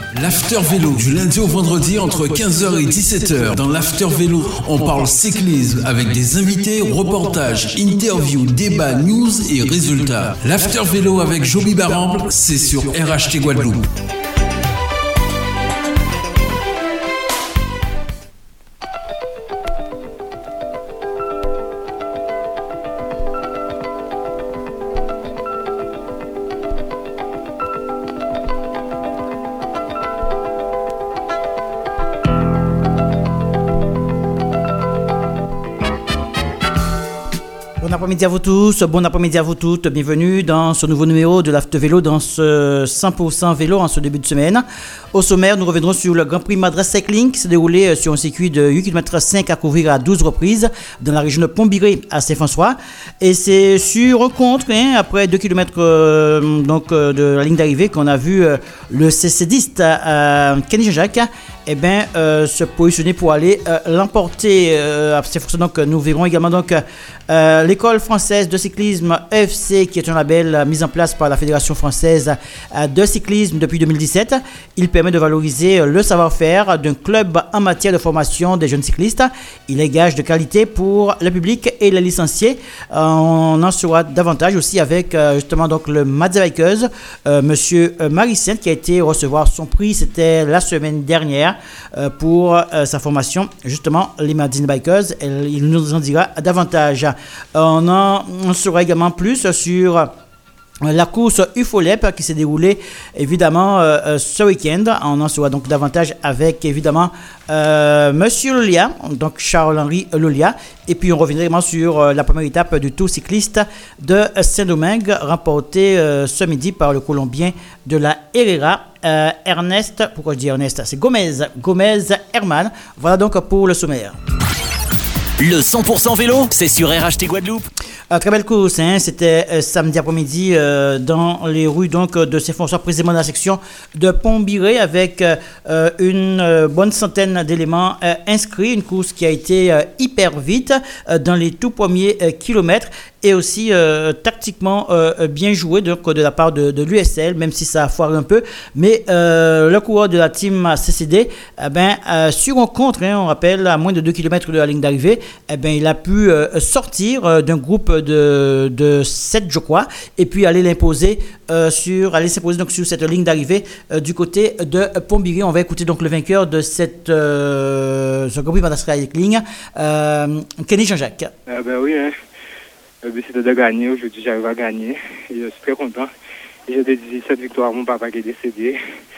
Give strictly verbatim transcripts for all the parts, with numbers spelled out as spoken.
L'After Vélo, du lundi au vendredi entre quinze heures et dix-sept heures. Dans l'After Vélo, on parle cyclisme avec des invités, reportages, interviews, débats, news et résultats. L'After Vélo avec Joby Baramble, c'est sur R H T Guadeloupe. Bon après-midi à vous tous, bon après-midi à vous toutes, bienvenue dans ce nouveau numéro de l'After Vélo, dans ce cent pour cent vélo en ce début de semaine. Au sommaire, nous reviendrons sur le Grand Prix Madras Cycling qui s'est déroulé sur un circuit de huit kilomètres cinq à couvrir à douze reprises dans la région de Pont-Biré à Saint-François. Et c'est sur un contre, hein, après deux kilomètres euh, donc, euh, de la ligne d'arrivée, qu'on a vu euh, le CCdiste euh, Kenny Jean-Jacques eh ben, euh, se positionner pour aller euh, l'emporter euh, à Saint-François. Donc, nous verrons également donc, euh, l'école française de cyclisme E F C, qui est un label euh, mis en place par la Fédération française euh, de cyclisme depuis deux mille dix-sept. Il permet de valoriser le savoir-faire d'un club en matière de formation des jeunes cyclistes. Il est gage de qualité pour le public et les licenciés. Euh, on en saura davantage aussi avec euh, justement donc le Mazda Bikers, euh, monsieur Marie-Sainte, qui a été recevoir son prix, c'était la semaine dernière, euh, pour euh, sa formation, justement les Madine Bikers. Et il nous en dira davantage. On en on saura également plus sur la course U F O L E P qui s'est déroulée évidemment euh, ce week-end. On en saura donc davantage avec évidemment euh, Monsieur Lolia, donc Charles-Henri Lolia. Et puis on reviendra également sur euh, la première étape du Tour cycliste de Saint-Domingue, remportée euh, ce midi par le Colombien de la Herrera, euh, Ernest. Pourquoi je dis Ernest? C'est Gomez, Gomez Herman. Voilà donc pour le sommaire. Le cent pour cent vélo, c'est sur R H T Guadeloupe. Euh, très belle course, hein. C'était euh, samedi après-midi euh, dans les rues donc, de Saint-François, précisément dans la section de Pont-Biré, avec euh, une euh, bonne centaine d'éléments euh, inscrits. Une course qui a été euh, hyper vite euh, dans les tout premiers euh, kilomètres, et aussi euh, tactiquement euh, bien joué donc, de la part de, de l'U S L, même si ça a foiré un peu. Mais euh, le coureur de la team C C D, eh ben, euh, sur un contre, hein, on rappelle, à moins de deux kilomètres de la ligne d'arrivée, eh ben, il a pu euh, sortir euh, d'un groupe de, de sept, je crois, et puis aller l'imposer euh, sur, aller s'imposer donc, sur cette ligne d'arrivée euh, du côté de Pont-Biré. On va écouter donc le vainqueur de cette, euh, ce Grand Prix Madras Cycling, euh, Kenny Jean-Jacques. Ah ben oui, hein. Le but c'était de gagner. Aujourd'hui, j'arrive à gagner. Et je suis très content. Et j'ai dédié cette victoire à mon papa qui est décédé.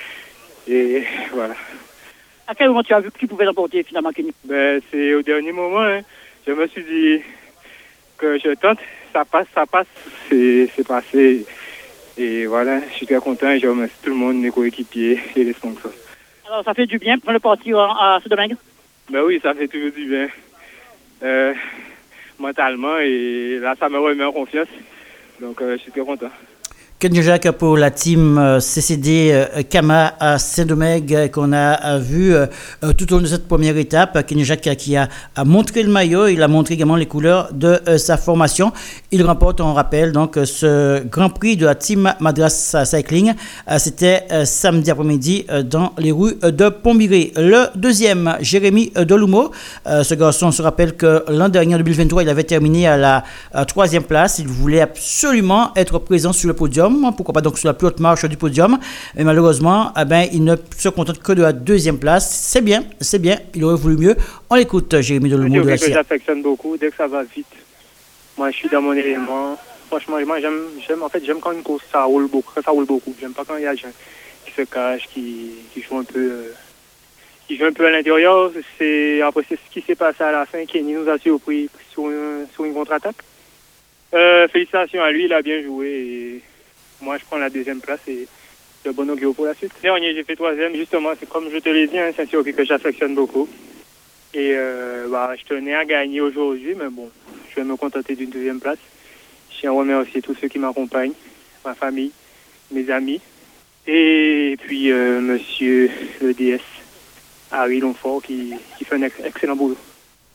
Et voilà. À quel moment tu as vu que tu pouvais l'emporter finalement, Kenny? Ben, c'est au dernier moment. Hein. Je me suis dit que je tente. Ça passe, ça passe. C'est, c'est passé. Et voilà, je suis très content. Et je remercie tout le monde, mes coéquipiers et les sponsors. Alors, ça fait du bien pour le partir à Saint-Domingue? Ben oui, ça fait toujours du bien. Euh... mentalement, et là ça me remet en confiance, donc euh, je suis très content. Kenny Jacques pour la team euh, C C D euh, Kama à Saint-Domingue euh, qu'on a euh, vu euh, tout au long de cette première étape. Kenny Jacques euh, qui a, a montré le maillot, il a montré également les couleurs de euh, sa formation. Il remporte, on rappelle, donc euh, ce Grand Prix de la team Madras Cycling. Euh, c'était euh, samedi après-midi euh, dans les rues de Pont-Biré. Le deuxième, Jérémy Delumeau. Euh, ce garçon, on se rappelle que l'an dernier, en deux mille vingt-trois, il avait terminé à la à troisième place. Il voulait absolument être présent sur le podium. Pourquoi pas donc sur la plus haute marche du podium, mais malheureusement eh ben, il ne se contente que de la deuxième place. C'est bien, c'est bien, il aurait voulu mieux. On l'écoute, Jérémy Delumeau de la C I A. J'affectionne beaucoup dès que ça va vite. Moi je suis dans mon élément. Franchement, moi j'aime, j'aime, en fait, j'aime quand une course ça roule beaucoup, ça roule beaucoup. J'aime pas quand il y a des gens qui se cachent, qui, qui jouent un peu euh, qui jouent un peu à l'intérieur. C'est, après c'est ce qui s'est passé à la fin. Kenny nous a surpris sur, un, sur une contre-attaque. Euh, félicitations à lui, il a bien joué. Et moi, je prends la deuxième place et le bon augure pour la suite. Dernier, j'ai fait troisième. Justement, c'est comme je te l'ai dit, hein, c'est un circuit que j'affectionne beaucoup. Et euh, bah, je tenais à gagner aujourd'hui, mais bon, je vais me contenter d'une deuxième place. Je tiens à remercier tous ceux qui m'accompagnent, ma famille, mes amis. Et puis, euh, monsieur le D S, Harry Longfort, qui, qui fait un ex- excellent boulot.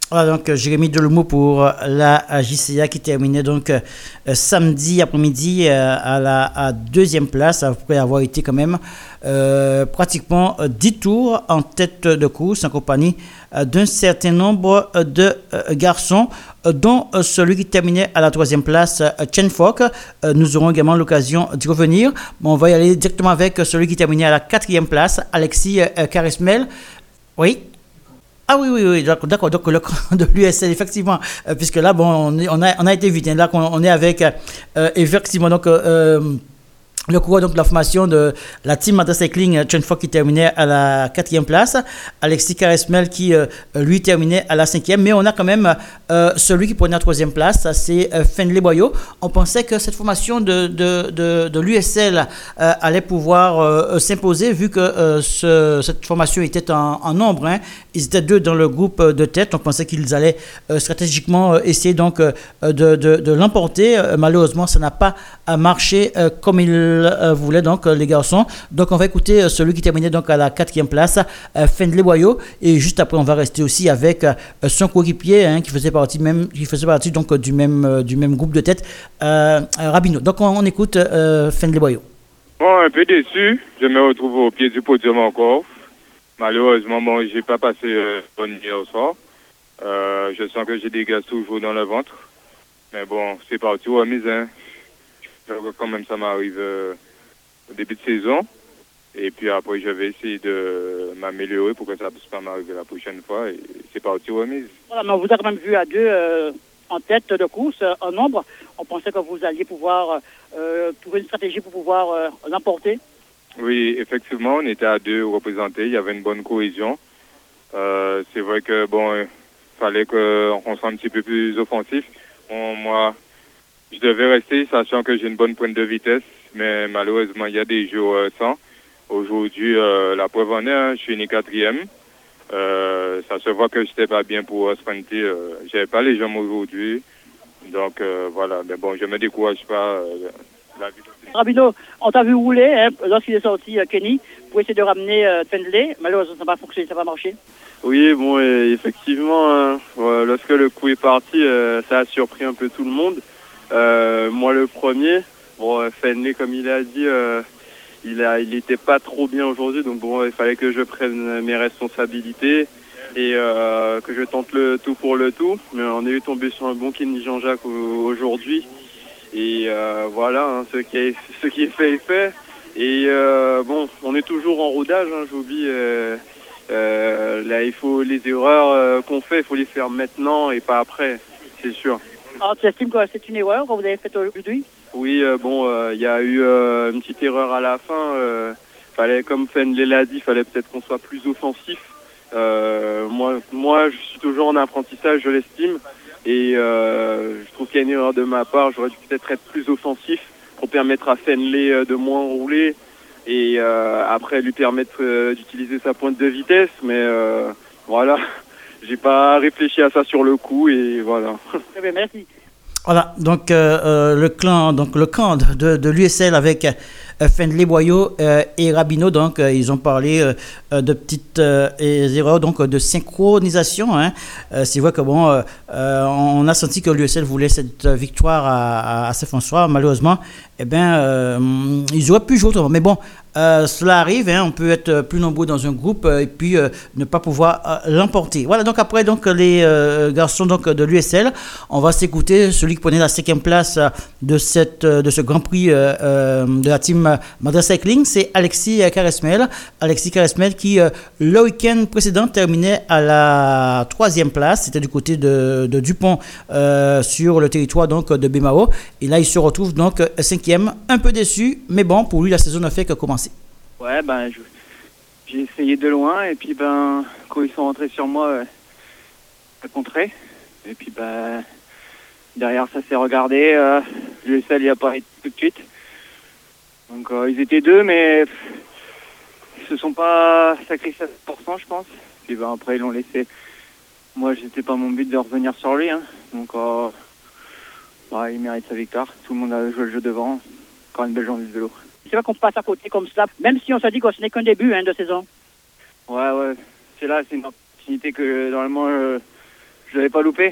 Voilà donc euh, Jérémy Delumeau pour euh, la euh, J C A qui terminait donc euh, euh, samedi après-midi euh, à la à deuxième place après avoir été quand même euh, pratiquement euh, dix tours en tête de course en compagnie euh, d'un certain nombre euh, de euh, garçons euh, dont euh, celui qui terminait à la troisième place, euh, Chen Fock. Euh, nous aurons également l'occasion d'y revenir. Bon, on va y aller directement avec euh, celui qui terminait à la quatrième place, Alexis euh, Caresmel. Oui. Ah oui, oui, oui, d'accord, d'accord. Donc le camp de l'U S L, effectivement, euh, puisque là, bon, on, est, on, a, on a été vite. Hein, là, on, on est avec, euh, effectivement, donc, euh, le coureur donc, de la formation de la team Madras Cycling, Chen Fock qui terminait à la quatrième place, Alexis Caresmel qui, euh, lui, terminait à la cinquième. Mais on a quand même euh, celui qui prenait la troisième place, ça, c'est euh, Fenley Boyo. On pensait que cette formation de, de, de, de l'U S L euh, allait pouvoir euh, s'imposer, vu que euh, ce, cette formation était en, en nombre. Hein. Ils étaient deux dans le groupe de tête. On pensait qu'ils allaient euh, stratégiquement euh, essayer donc, euh, de, de, de l'emporter. Euh, malheureusement, ça n'a pas marché euh, comme il euh, voulait, donc, euh, les garçons. Donc, on va écouter euh, celui qui terminait donc, à la quatrième place, euh, Fenley Boyo. Et juste après, on va rester aussi avec euh, son coéquipier hein, qui faisait partie, même, qui faisait partie donc, du, même, euh, du même groupe de tête, euh, Rabineau. Donc, on, on écoute euh, Fenley Boyo. Bon, un peu déçu. Je me retrouve au pied du podium encore. Malheureusement, bon, j'ai pas passé euh, bonne nuit au soir. Euh, je sens que j'ai des gaz toujours dans le ventre. Mais bon, c'est parti remise. Hein. Quand même, ça m'arrive euh, au début de saison. Et puis après, je vais essayer de m'améliorer pour que ça ne puisse pas m'arriver la prochaine fois. Et c'est parti remise. Voilà, mais on vous a quand même vu à deux euh, en tête de course, euh, en nombre. On pensait que vous alliez pouvoir euh, trouver une stratégie pour pouvoir euh, l'emporter. Oui, effectivement, on était à deux représentés. Il y avait une bonne cohésion. Euh, c'est vrai que bon, il fallait qu'on soit un petit peu plus offensif. Bon, moi, je devais rester, sachant que j'ai une bonne pointe de vitesse, mais malheureusement, il y a des jours euh, sans. Aujourd'hui, euh, la preuve en est, hein, je suis né quatrième. Euh, ça se voit que je n'étais pas bien pour euh, sprinter. Euh, j'avais pas les jambes aujourd'hui. Donc euh, voilà, mais bon, je me décourage pas. Euh, la vie. Rabineau, on t'a vu rouler hein, lorsqu'il est sorti euh, Kenny pour essayer de ramener euh, Fenley. Malheureusement, ça n'a pas fonctionné, ça n'a pas marché. Oui, bon, et effectivement, hein, ouais, lorsque le coup est parti, euh, ça a surpris un peu tout le monde. Euh, moi, le premier, bon, Fenley, comme il a dit, euh, il a, il était pas trop bien aujourd'hui, donc bon, il fallait que je prenne mes responsabilités et euh, que je tente le tout pour le tout. Mais on est tombé sur un bon Kenny Jean-Jacques aujourd'hui. Et euh, voilà, hein, ce, qui est, ce qui est fait est fait. Et euh, bon, on est toujours en rodage, hein, j'oublie. Euh, euh, là, il faut les erreurs euh, qu'on fait, il faut les faire maintenant et pas après, c'est sûr. Alors, tu estimes que c'est une erreur que vous avez faite aujourd'hui? Oui, euh, bon, il euh, y a eu euh, une petite erreur à la fin. Euh, fallait, comme Fenley l'a dit, il fallait peut-être qu'on soit plus offensif. Euh, moi, moi, je suis toujours en apprentissage, je l'estime. Et euh, je trouve qu'il y a une erreur de ma part. J'aurais dû peut-être être plus offensif pour permettre à Fenley euh, de moins rouler et euh, après lui permettre euh, d'utiliser sa pointe de vitesse. Mais euh, voilà, j'ai pas réfléchi à ça sur le coup et voilà. Très bien, merci. Voilà, donc euh, euh, le clan, donc le camp de, de l'U S L avec euh, Fenley Boyo euh, et Rabineau, donc euh, ils ont parlé euh, de petites euh, erreurs donc de synchronisation. Hein. Euh, c'est vrai que bon, euh, on a senti que l'U S L voulait cette victoire à, à, à Saint-François. Malheureusement, eh ben, euh, ils auraient pu jouer autrement. Mais bon, euh, cela arrive. Hein, on peut être plus nombreux dans un groupe euh, et puis euh, ne pas pouvoir euh, l'emporter. Voilà. Donc après, donc les euh, garçons donc de l'U S L, on va s'écouter celui qui prenait la cinquième place de cette de ce Grand Prix euh, euh, de la team Madras Cycling, c'est Alexis Caresmel. Alexis Caresmel qui euh, le week-end précédent terminait à la troisième place. C'était du côté de, de Dupont euh, sur le territoire donc de Bémao. Et là, il se retrouve donc cinquième, un peu déçu, mais bon, pour lui, la saison n'a fait que commencer. Ouais, ben, je, j'ai essayé de loin, et puis, ben, quand ils sont rentrés sur moi, euh, je contré. Et puis, ben, derrière, ça s'est regardé. Euh, l'U S L y a pas été tout de suite. Donc, euh, ils étaient deux, mais pff, ils se sont pas sacrifiés à sept pour cent, je pense. Puis, ben, après, ils l'ont laissé. Moi, c'était pas mon but de revenir sur lui, hein. Donc, euh, bah, il mérite sa victoire. Tout le monde a joué le jeu devant. Encore une belle journée de vélo. C'est vrai qu'on passe à côté comme ça, même si on se dit que ce n'est qu'un début hein, de saison. Ouais, ouais. C'est là, c'est une opportunité que normalement euh, je l'avais pas loupé.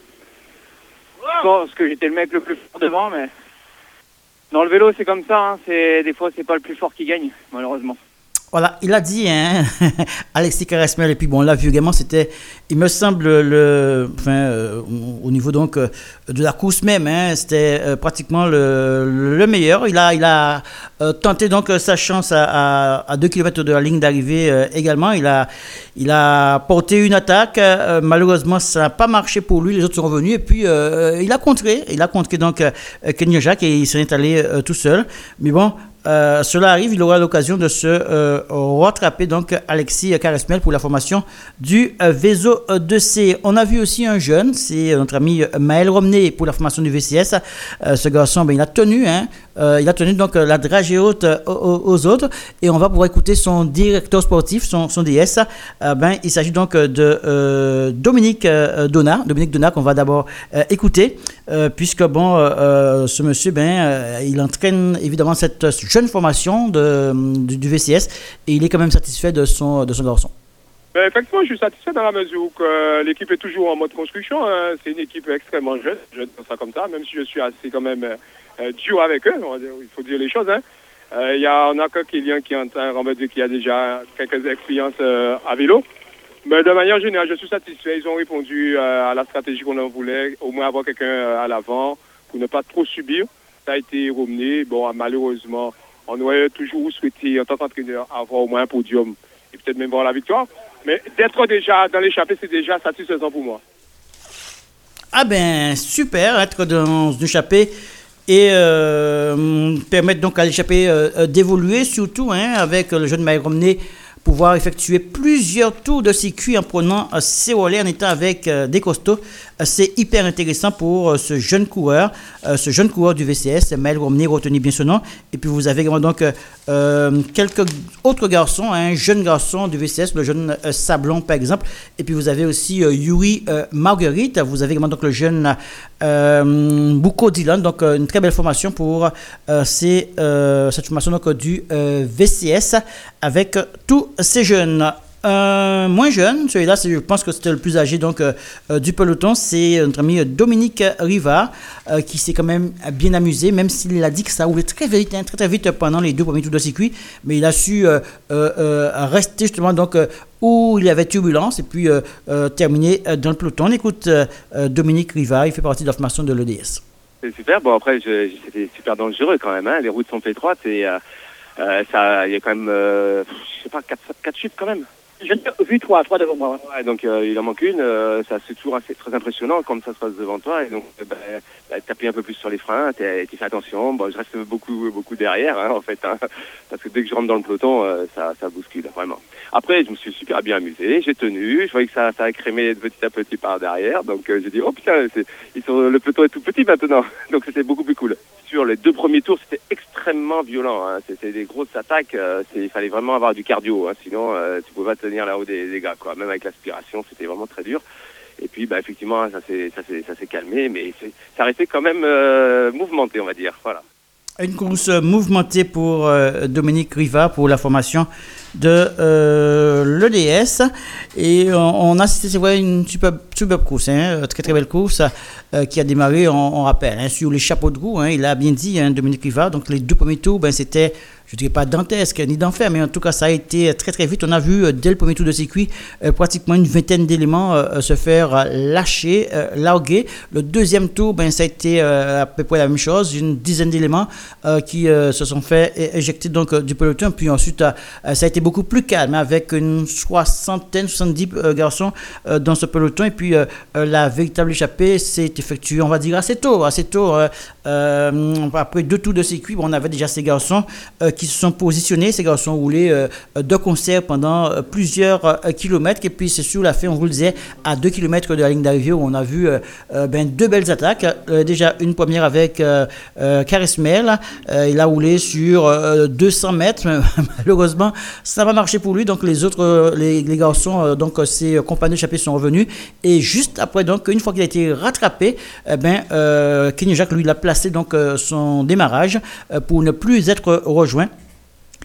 Je pense que j'étais le mec le plus fort devant, mais dans le vélo, c'est comme ça. Hein. C'est des fois, c'est pas le plus fort qui gagne, malheureusement. Voilà, il a dit, hein, Alexis Caresmel, et puis bon, on l'a vu également, c'était, il me semble, le, enfin, euh, au niveau donc euh, de la course même, hein, c'était euh, pratiquement le, le meilleur. Il a, il a euh, tenté donc sa chance à, à, à deux kilomètres de la ligne d'arrivée euh, également. Il a, il a porté une attaque, euh, malheureusement, ça n'a pas marché pour lui, les autres sont revenus, et puis euh, il a contré, il a contré donc euh, Kenny Jacques et il s'en est allé euh, tout seul. Mais bon, Euh, cela arrive, il aura l'occasion de se euh, rattraper donc Alexis Caresmel pour la formation du euh, Vezo deux C. On a vu aussi un jeune, c'est notre ami Maël Romney pour la formation du V C S. Euh, ce garçon, ben, il a tenu, hein, euh, il a tenu donc la dragée haute euh, aux, aux autres, et on va pouvoir écouter son directeur sportif, son, son D S. Euh, ben, il s'agit donc de euh, Dominique euh, Donat, Dominique Donat qu'on va d'abord euh, écouter, euh, puisque bon, euh, ce monsieur, ben, euh, il entraîne évidemment cette jeune formation de, du, du V C S, et il est quand même satisfait de son, de son garçon. Ben, effectivement, je suis satisfait dans la mesure où que l'équipe est toujours en mode construction. Hein. C'est une équipe extrêmement jeune, jeune ça comme ça, même si je suis assez quand même euh, dur avec eux, on va dire, il faut dire les choses. Hein. Euh, y a, on a que Kylian qui, on va dire, qui a déjà quelques expériences euh, à vélo. Mais de manière générale, je suis satisfait. Ils ont répondu euh, à la stratégie qu'on en voulait, au moins avoir quelqu'un euh, à l'avant pour ne pas trop subir. Ça a été Romney. Bon, malheureusement, on aurait toujours souhaité, en tant qu'entraîneur, avoir au moins un podium et peut-être même voir la victoire. Mais d'être déjà dans l'échappée, c'est déjà satisfaisant pour moi. Ah ben, super, être dans l'échappée et euh, permettre donc à l'échappée euh, d'évoluer, surtout hein, avec le jeune Maël Romney, pouvoir effectuer plusieurs tours de circuit en prenant euh, ses relais, en étant avec euh, des costauds. Euh, c'est hyper intéressant pour euh, ce jeune coureur, euh, ce jeune coureur du V C S, Maël Romney, retenez bien ce nom. Et puis vous avez également donc euh, quelques autres garçons, un hein, jeune garçon du V C S, le jeune euh, Sablon par exemple. Et puis vous avez aussi euh, Yuri euh, Marguerite. Vous avez également donc le jeune euh, Bouko Dylan. Donc euh, une très belle formation pour euh, ces, euh, cette formation donc, du euh, V C S avec euh, tous ces jeunes. Euh, moins jeune, celui-là, c'est, je pense que c'était le plus âgé donc, euh, euh, du peloton, c'est notre ami Dominique Rivard euh, qui s'est quand même bien amusé, même s'il a dit que ça roulait très vite, hein, très très vite pendant les deux premiers tours de circuit, mais il a su euh, euh, rester justement donc, euh, où il y avait turbulence et puis euh, euh, terminer dans le peloton. On écoute euh, Dominique Rivard, il fait partie de la formation de l'E D S. C'est super, bon après je, c'était super dangereux quand même, hein. Les routes sont étroites et euh, euh, ça, il y a quand même, euh, je sais pas, quatre chutes quand même. J'ai vu trois, trois devant moi. Ouais, donc euh, il en manque une, euh, ça c'est toujours assez, très impressionnant quand ça se passe devant toi et donc euh, bah, bah, t'appuies un peu plus sur les freins, tu fais attention, bon je reste beaucoup beaucoup derrière hein, en fait, hein, parce que dès que je rentre dans le peloton, euh, ça, ça bouscule vraiment. Après je me suis super bien amusé, j'ai tenu, je voyais que ça, ça a crémé petit à petit par derrière, donc euh, j'ai dit oh putain, c'est, ils sont, le peloton est tout petit maintenant, donc c'était beaucoup plus cool. Sur les deux premiers tours c'était extrêmement violent, hein, c'était des grosses attaques, euh, c'est, il fallait vraiment avoir du cardio, hein, sinon euh, tu pouvais pas tenir là-haut des, des gars quoi, même avec l'aspiration c'était vraiment très dur. Et puis bah effectivement ça s'est ça s'est ça s'est calmé, mais c'est, ça restait quand même euh, mouvementé on va dire, voilà. Une course mouvementée pour euh, Dominique Rivard pour la formation de euh, l'E D S, et on, on a assisté, c'est vrai, une superbe, superbe course, hein, très très belle course euh, qui a démarré, on, on rappelle, hein, sur les chapeaux de roue, hein, il a bien dit, hein, Dominique Rivard, donc les deux premiers tours, ben, c'était, je ne dirais pas dantesque ni d'enfer, mais en tout cas ça a été très très vite. On a vu euh, dès le premier tour de circuit euh, pratiquement une vingtaine d'éléments euh, se faire euh, lâcher, euh, larguer. Le deuxième tour, ben, ça a été euh, à peu près la même chose, une dizaine d'éléments euh, qui euh, se sont fait éjecter donc, euh, du peloton, puis ensuite euh, ça a été beaucoup plus calme, avec une soixantaine, soixante-dix euh, garçons euh, dans ce peloton, et puis euh, euh, la véritable échappée s'est effectuée, on va dire, assez tôt, assez tôt, euh, euh, après deux tours de circuit, bon, on avait déjà ces garçons euh, qui se sont positionnés, ces garçons roulaient euh, de concert pendant euh, plusieurs euh, kilomètres, et puis c'est sur la fin, on vous le disait, à deux kilomètres de la ligne d'arrivée, où on a vu euh, euh, ben, deux belles attaques, euh, déjà une première avec euh, euh, Caresmel, euh, il a roulé sur euh, deux cents mètres, mais malheureusement ça n'a pas marché pour lui, donc les autres, euh, les, les garçons, euh, donc ses compagnons d'échappée sont revenus, et juste après, donc une fois qu'il a été rattrapé, eh ben, euh, Kenny Jacques lui il a placé donc euh, son démarrage euh, pour ne plus être rejoint.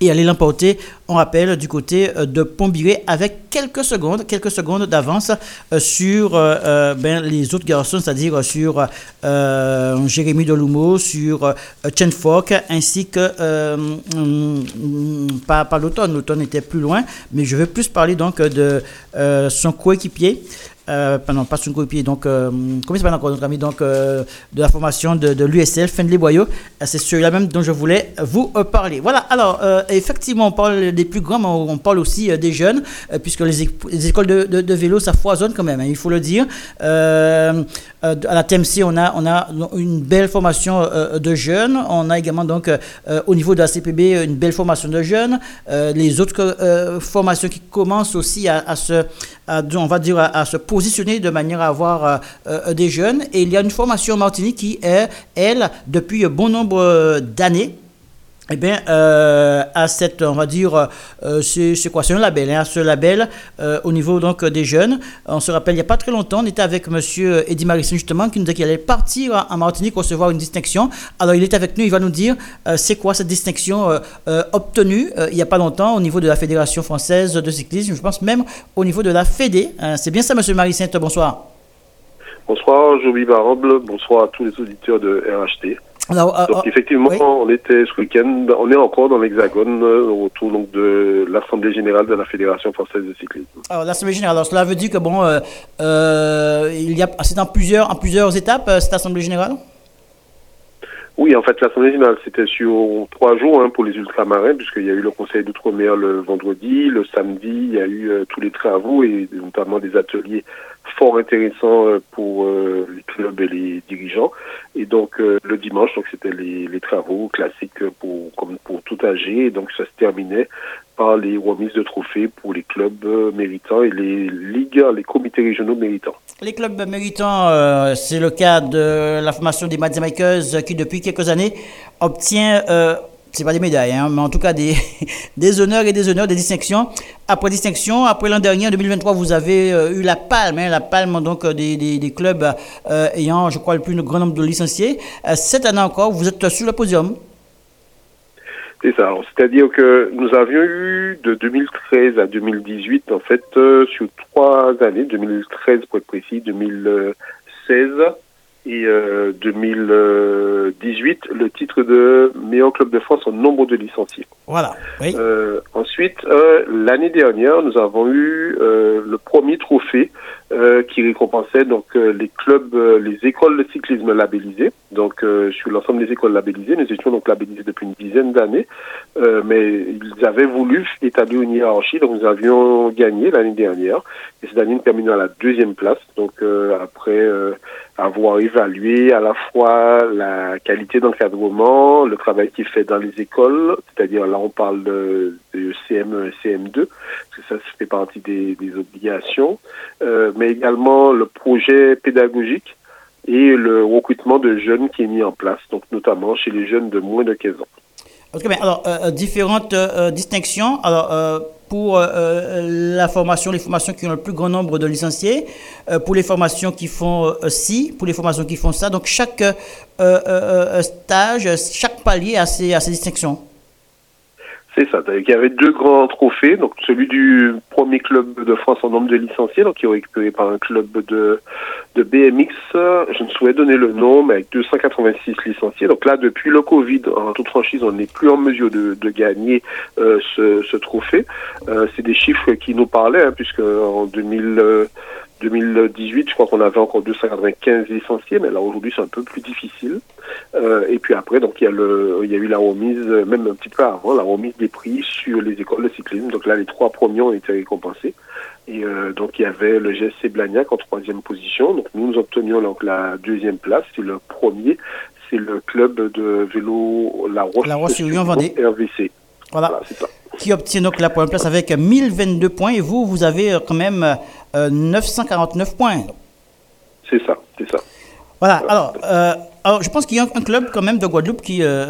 et aller l'emporter, on rappelle, du côté de Pont-Biré avec quelques secondes, quelques secondes d'avance euh, sur euh, euh, ben, les autres garçons, c'est-à-dire sur euh, Jérémy Delumeau, sur euh, Chen Fock, ainsi que euh, hum, pas, pas l'automne, l'automne était plus loin, mais je veux plus parler donc de euh, son coéquipier. Euh, pardon, pas son coéquipier, donc euh, comment s'appelle encore notre ami donc euh, de la formation de, de l'U S L, Fendley Boyau. C'est celui-là même dont je voulais vous euh, parler. Voilà, alors euh, effectivement on parle des plus grands, mais on parle aussi euh, des jeunes, euh, puisque les, é- les écoles de, de, de vélo ça foisonne quand même, hein, il faut le dire. Euh, euh, à la T M C on a, on a une belle formation euh, de jeunes, on a également donc euh, au niveau de la C P B une belle formation de jeunes, euh, les autres euh, formations qui commencent aussi à, à se, à, on va dire à, à se positionner de manière à avoir euh, euh, des jeunes. Et il y a une formation en Martinique qui est, elle, depuis un bon nombre d'années, eh bien, euh, à cette, on va dire, euh, c'est, c'est quoi, c'est un label, hein, ce label euh, au niveau donc des jeunes. On se rappelle, il n'y a pas très longtemps, on était avec monsieur Eddy Marisson justement, qui nous disait qu'il allait partir en Martinique recevoir une distinction. Alors, il est avec nous, il va nous dire euh, c'est quoi cette distinction euh, euh, obtenue euh, il n'y a pas longtemps au niveau de la Fédération française de cyclisme, je pense même au niveau de la Fédé. Euh, c'est bien ça, monsieur Marisson, bonsoir. Bonsoir, Joby Baroble, bonsoir à tous les auditeurs de R H T. Alors, euh, donc effectivement, oui. On était ce week-end, on est encore dans l'Hexagone, euh, autour donc de l'Assemblée Générale de la Fédération Française de Cyclisme. Alors l'Assemblée Générale, alors cela veut dire que bon, euh, euh, il y a, c'est en plusieurs, en plusieurs étapes euh, cette Assemblée Générale. Oui, en fait, l'Assemblée Générale, c'était sur trois jours hein, pour les ultramarins, puisqu'il y a eu le Conseil d'Outre-mer le vendredi, le samedi, il y a eu euh, tous les travaux et notamment des ateliers fort intéressants euh, pour euh, les clubs et les dirigeants. Et donc, euh, le dimanche, donc c'était les, les travaux classiques pour, comme pour tout âgé. Et donc, ça se terminait par les remises de trophées pour les clubs euh, méritants et les ligues, les comités régionaux méritants. Les clubs méritants, euh, c'est le cas de la formation des Mad Makers qui, depuis quelques années, obtient, euh, c'est pas des médailles, hein, mais en tout cas des, des honneurs et des honneurs, des distinctions. Après distinction, après l'an dernier, en deux mille vingt-trois, vous avez euh, eu la palme, hein, la palme donc des, des, des clubs euh, ayant, je crois, le plus grand nombre de licenciés. Euh, cette année encore, vous êtes sur le podium. C'est ça. Alors, c'est-à-dire que nous avions eu de deux mille treize à deux mille dix-huit, en fait, euh, sur trois années, deux mille treize pour être précis, deux mille seize et euh, deux mille dix-huit, le titre de meilleur club de France en nombre de licenciés. Voilà. Oui. Euh, ensuite, euh, l'année dernière, nous avons eu euh, le premier trophée euh, qui récompensait donc euh, les clubs, euh, les écoles de cyclisme labellisées. Donc, euh, sur l'ensemble des écoles labellisées, nous étions donc labellisés depuis une dizaine d'années, euh, mais ils avaient voulu établir une hiérarchie, donc nous avions gagné l'année dernière. Et cette année, nous terminons à la deuxième place. Donc, euh, après euh, avoir évalué à la fois la qualité d'encadrement, le travail qui est fait dans les écoles, c'est-à-dire là on parle de, de C M un et C M deux, parce que ça fait partie des, des obligations, euh, mais également le projet pédagogique et le recrutement de jeunes qui est mis en place, donc notamment chez les jeunes de moins de quinze ans. Ok, bien. Alors, euh, différentes euh, distinctions. Alors, euh, pour euh, la formation, les formations qui ont le plus grand nombre de licenciés, euh, pour les formations qui font euh, ci, pour les formations qui font ça. Donc, chaque euh, euh, stage, chaque palier a ses, a ses distinctions. C'est ça. Il y avait deux grands trophées. Donc, celui du premier club de France en nombre de licenciés, donc qui est récupéré par un club de, de B M X. Je ne saurais donner le nom, mais avec deux cent quatre-vingt-six licenciés. Donc là, depuis le Covid, en toute franchise, on n'est plus en mesure de, de gagner euh, ce, ce trophée. Euh, c'est des chiffres qui nous parlaient, hein, puisque en deux mille, euh, deux mille dix-huit, je crois qu'on avait encore deux cent quatre-vingt-quinze licenciés, mais là aujourd'hui c'est un peu plus difficile. Euh, et puis après, donc il y a le, il y a eu la remise, même un petit peu avant, la remise des prix sur les écoles de cyclisme. Donc là, les trois premiers ont été récompensés. Et euh, donc il y avait le G S C Blagnac en troisième position. Donc nous nous obtenions donc la deuxième place. Et le premier, c'est le club de vélo La Roche, La Roche-sur-Yon Vendée. R V C. Voilà. Voilà, c'est ça. Qui obtient donc la première place avec mille vingt-deux points. Et vous, vous avez quand même euh, neuf cent quarante-neuf points. C'est ça, c'est ça. Voilà, alors, euh, alors je pense qu'il y a un club quand même de Guadeloupe qui, euh,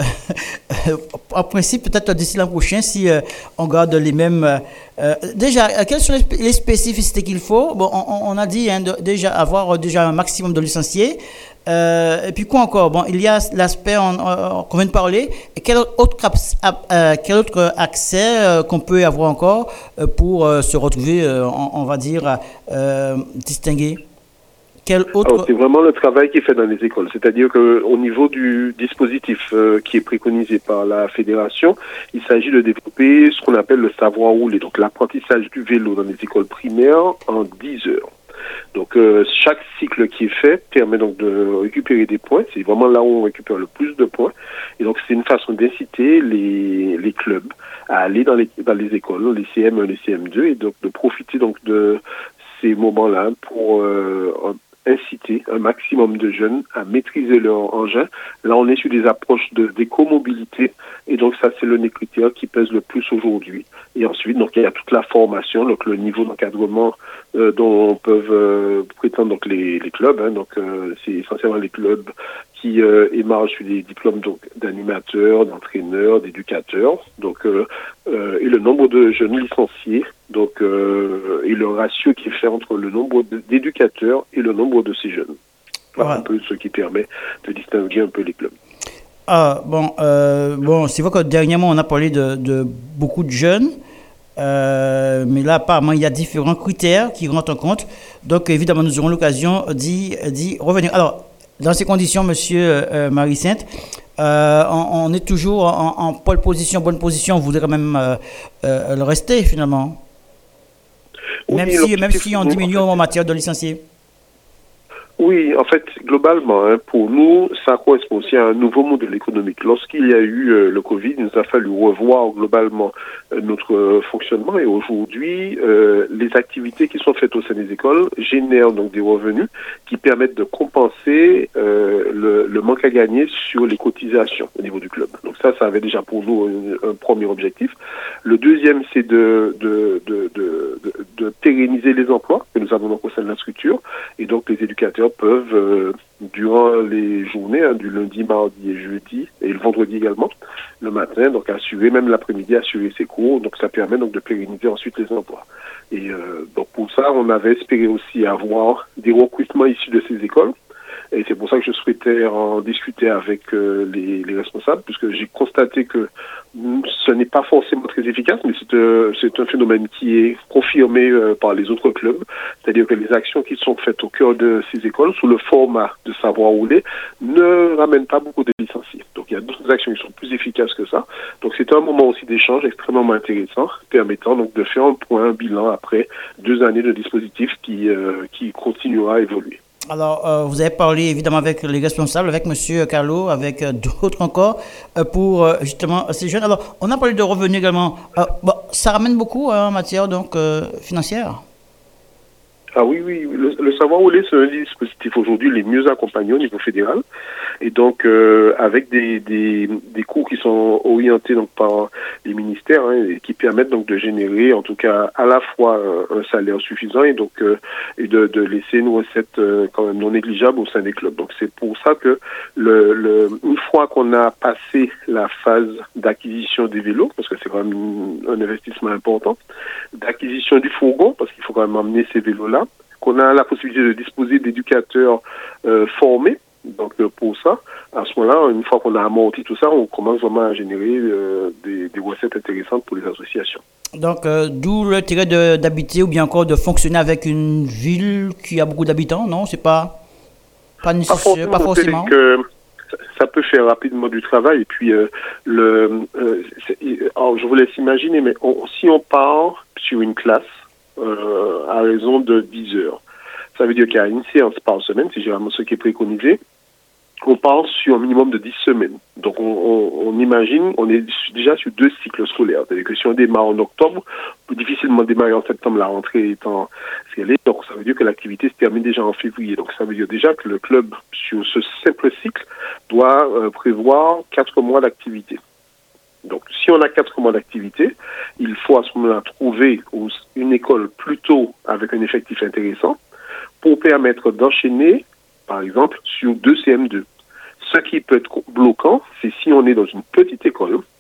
en principe, peut-être d'ici l'an prochain, si euh, on garde les mêmes... Euh, déjà, quelles sont les, les spécificités qu'il faut? Bon, on, on a dit hein, de, déjà avoir déjà un maximum de licenciés. Euh, et puis quoi encore? Bon, il y a l'aspect en, en, qu'on vient de parler. Et quel autre, euh, quel autre accès euh, qu'on peut avoir encore euh, pour euh, se retrouver, euh, on, on va dire, euh, distingué? Quel autre... Alors, c'est vraiment le travail qui est fait dans les écoles. C'est-à-dire qu'au niveau du dispositif euh, qui est préconisé par la fédération, il s'agit de développer ce qu'on appelle le savoir rouler, donc l'apprentissage du vélo dans les écoles primaires en dix heures. Donc euh, chaque cycle qui est fait permet donc de récupérer des points. C'est vraiment là où on récupère le plus de points. Et donc c'est une façon d'inciter les, les clubs à aller dans les, dans les écoles, les C M un, les C M deux, et donc de profiter donc de ces moments-là pour euh, inciter un maximum de jeunes à maîtriser leur engin. Là, on est sur des approches de d'éco-mobilité, et donc ça, c'est le critère qui pèse le plus aujourd'hui. Et ensuite, donc il y a toute la formation, donc le niveau d'encadrement euh, dont peuvent euh, prétendre donc les, les clubs. Hein, donc euh, c'est essentiellement les clubs qui euh, émargent sur des diplômes donc d'animateurs, d'entraîneurs, d'éducateurs. Donc euh, euh, et le nombre de jeunes licenciés. Donc, euh, et le ratio qui est fait entre le nombre d'éducateurs et le nombre de ces jeunes. Voilà, ouais. Un peu ce qui permet de distinguer un peu les clubs. Ah, bon, euh, bon, c'est vrai que dernièrement, on a parlé de, de beaucoup de jeunes, euh, mais là, apparemment, il y a différents critères qui rentrent en compte. Donc, évidemment, nous aurons l'occasion d'y, d'y revenir. Alors, dans ces conditions, monsieur euh, Marie-Sainte, euh, on, on est toujours en, en pole position, bonne position. On voudrait quand même euh, euh, le rester, finalement. Oui, même si, même si on diminue en, fait, en matière de licenciés. Oui, en fait, globalement, hein, pour nous, ça correspond aussi à un nouveau modèle économique. Lorsqu'il y a eu euh, le Covid, il nous a fallu revoir globalement euh, notre euh, fonctionnement, et aujourd'hui, euh, les activités qui sont faites au sein des écoles génèrent donc des revenus qui permettent de compenser euh, le, le manque à gagner sur les cotisations au niveau du club. Donc ça, ça avait déjà pour nous un, un premier objectif. Le deuxième, c'est de, de, de, de, de, de pérenniser les emplois que nous avons donc au sein de la structure, et donc les éducateurs peuvent, euh, durant les journées, hein, du lundi, mardi et jeudi, et le vendredi également, le matin, donc assurer, même l'après-midi, assurer ses cours. Donc ça permet donc de pérenniser ensuite les emplois. Et euh, donc pour ça, on avait espéré aussi avoir des recrutements issus de ces écoles. Et c'est pour ça que je souhaitais en discuter avec euh, les, les responsables, puisque j'ai constaté que ce n'est pas forcément très efficace, mais c'est, euh, c'est un phénomène qui est confirmé euh, par les autres clubs. C'est-à-dire que les actions qui sont faites au cœur de ces écoles, sous le format de savoir rouler, ne ramènent pas beaucoup de licenciés. Donc il y a d'autres actions qui sont plus efficaces que ça. Donc c'est un moment aussi d'échange extrêmement intéressant, permettant donc de faire un point, un bilan après deux années de dispositif qui, euh, qui continuera à évoluer. Alors, euh, vous avez parlé évidemment avec les responsables, avec M. Carlo, avec euh, d'autres encore, euh, pour euh, justement ces jeunes. Alors, on a parlé de revenus également. Euh, bon, ça ramène beaucoup hein, en matière donc euh, financière. Ah oui, oui, le, le savoir rouler, c'est un dispositif aujourd'hui les mieux accompagnés au niveau fédéral. Et donc, euh, avec des, des, des cours qui sont orientés donc par les ministères, hein, et qui permettent donc de générer, en tout cas, à la fois un, un salaire suffisant et donc euh, et de, de laisser une recette euh, quand même non négligeable au sein des clubs. Donc, c'est pour ça que le, le, une fois qu'on a passé la phase d'acquisition des vélos, parce que c'est quand même un investissement important, d'acquisition du fourgon, parce qu'il faut quand même emmener ces vélos-là, qu'on a la possibilité de disposer d'éducateurs euh, formés. Donc euh, pour ça, à ce moment-là, une fois qu'on a amorti tout ça, on commence vraiment à générer euh, des, des recettes intéressantes pour les associations. Donc euh, d'où l'intérêt de, d'habiter ou bien encore de fonctionner avec une ville qui a beaucoup d'habitants, non? C'est pas, pas nécessaire, pas forcément. Pas forcément. Que ça peut faire rapidement du travail. Et puis, euh, le, euh, alors je vous laisse imaginer, mais on, si on part sur une classe euh, à raison de dix heures, ça veut dire qu'il y a une séance par semaine, c'est généralement ce qui est préconisé. On part sur un minimum de dix semaines. Donc, on, on, on imagine, on est déjà sur deux cycles scolaires. C'est-à-dire que si on démarre en octobre, on peut difficilement démarrer en septembre, la rentrée étant ce qu'elle est. Donc, ça veut dire que l'activité se termine déjà en février. Donc, ça veut dire déjà que le club, sur ce simple cycle, doit euh, prévoir quatre mois d'activité. Donc, si on a quatre mois d'activité, il faut à ce moment-là trouver une école plutôt avec un effectif intéressant pour permettre d'enchaîner, par exemple, sur deux C M deux. Ce qui peut être bloquant, c'est si on est dans une petite école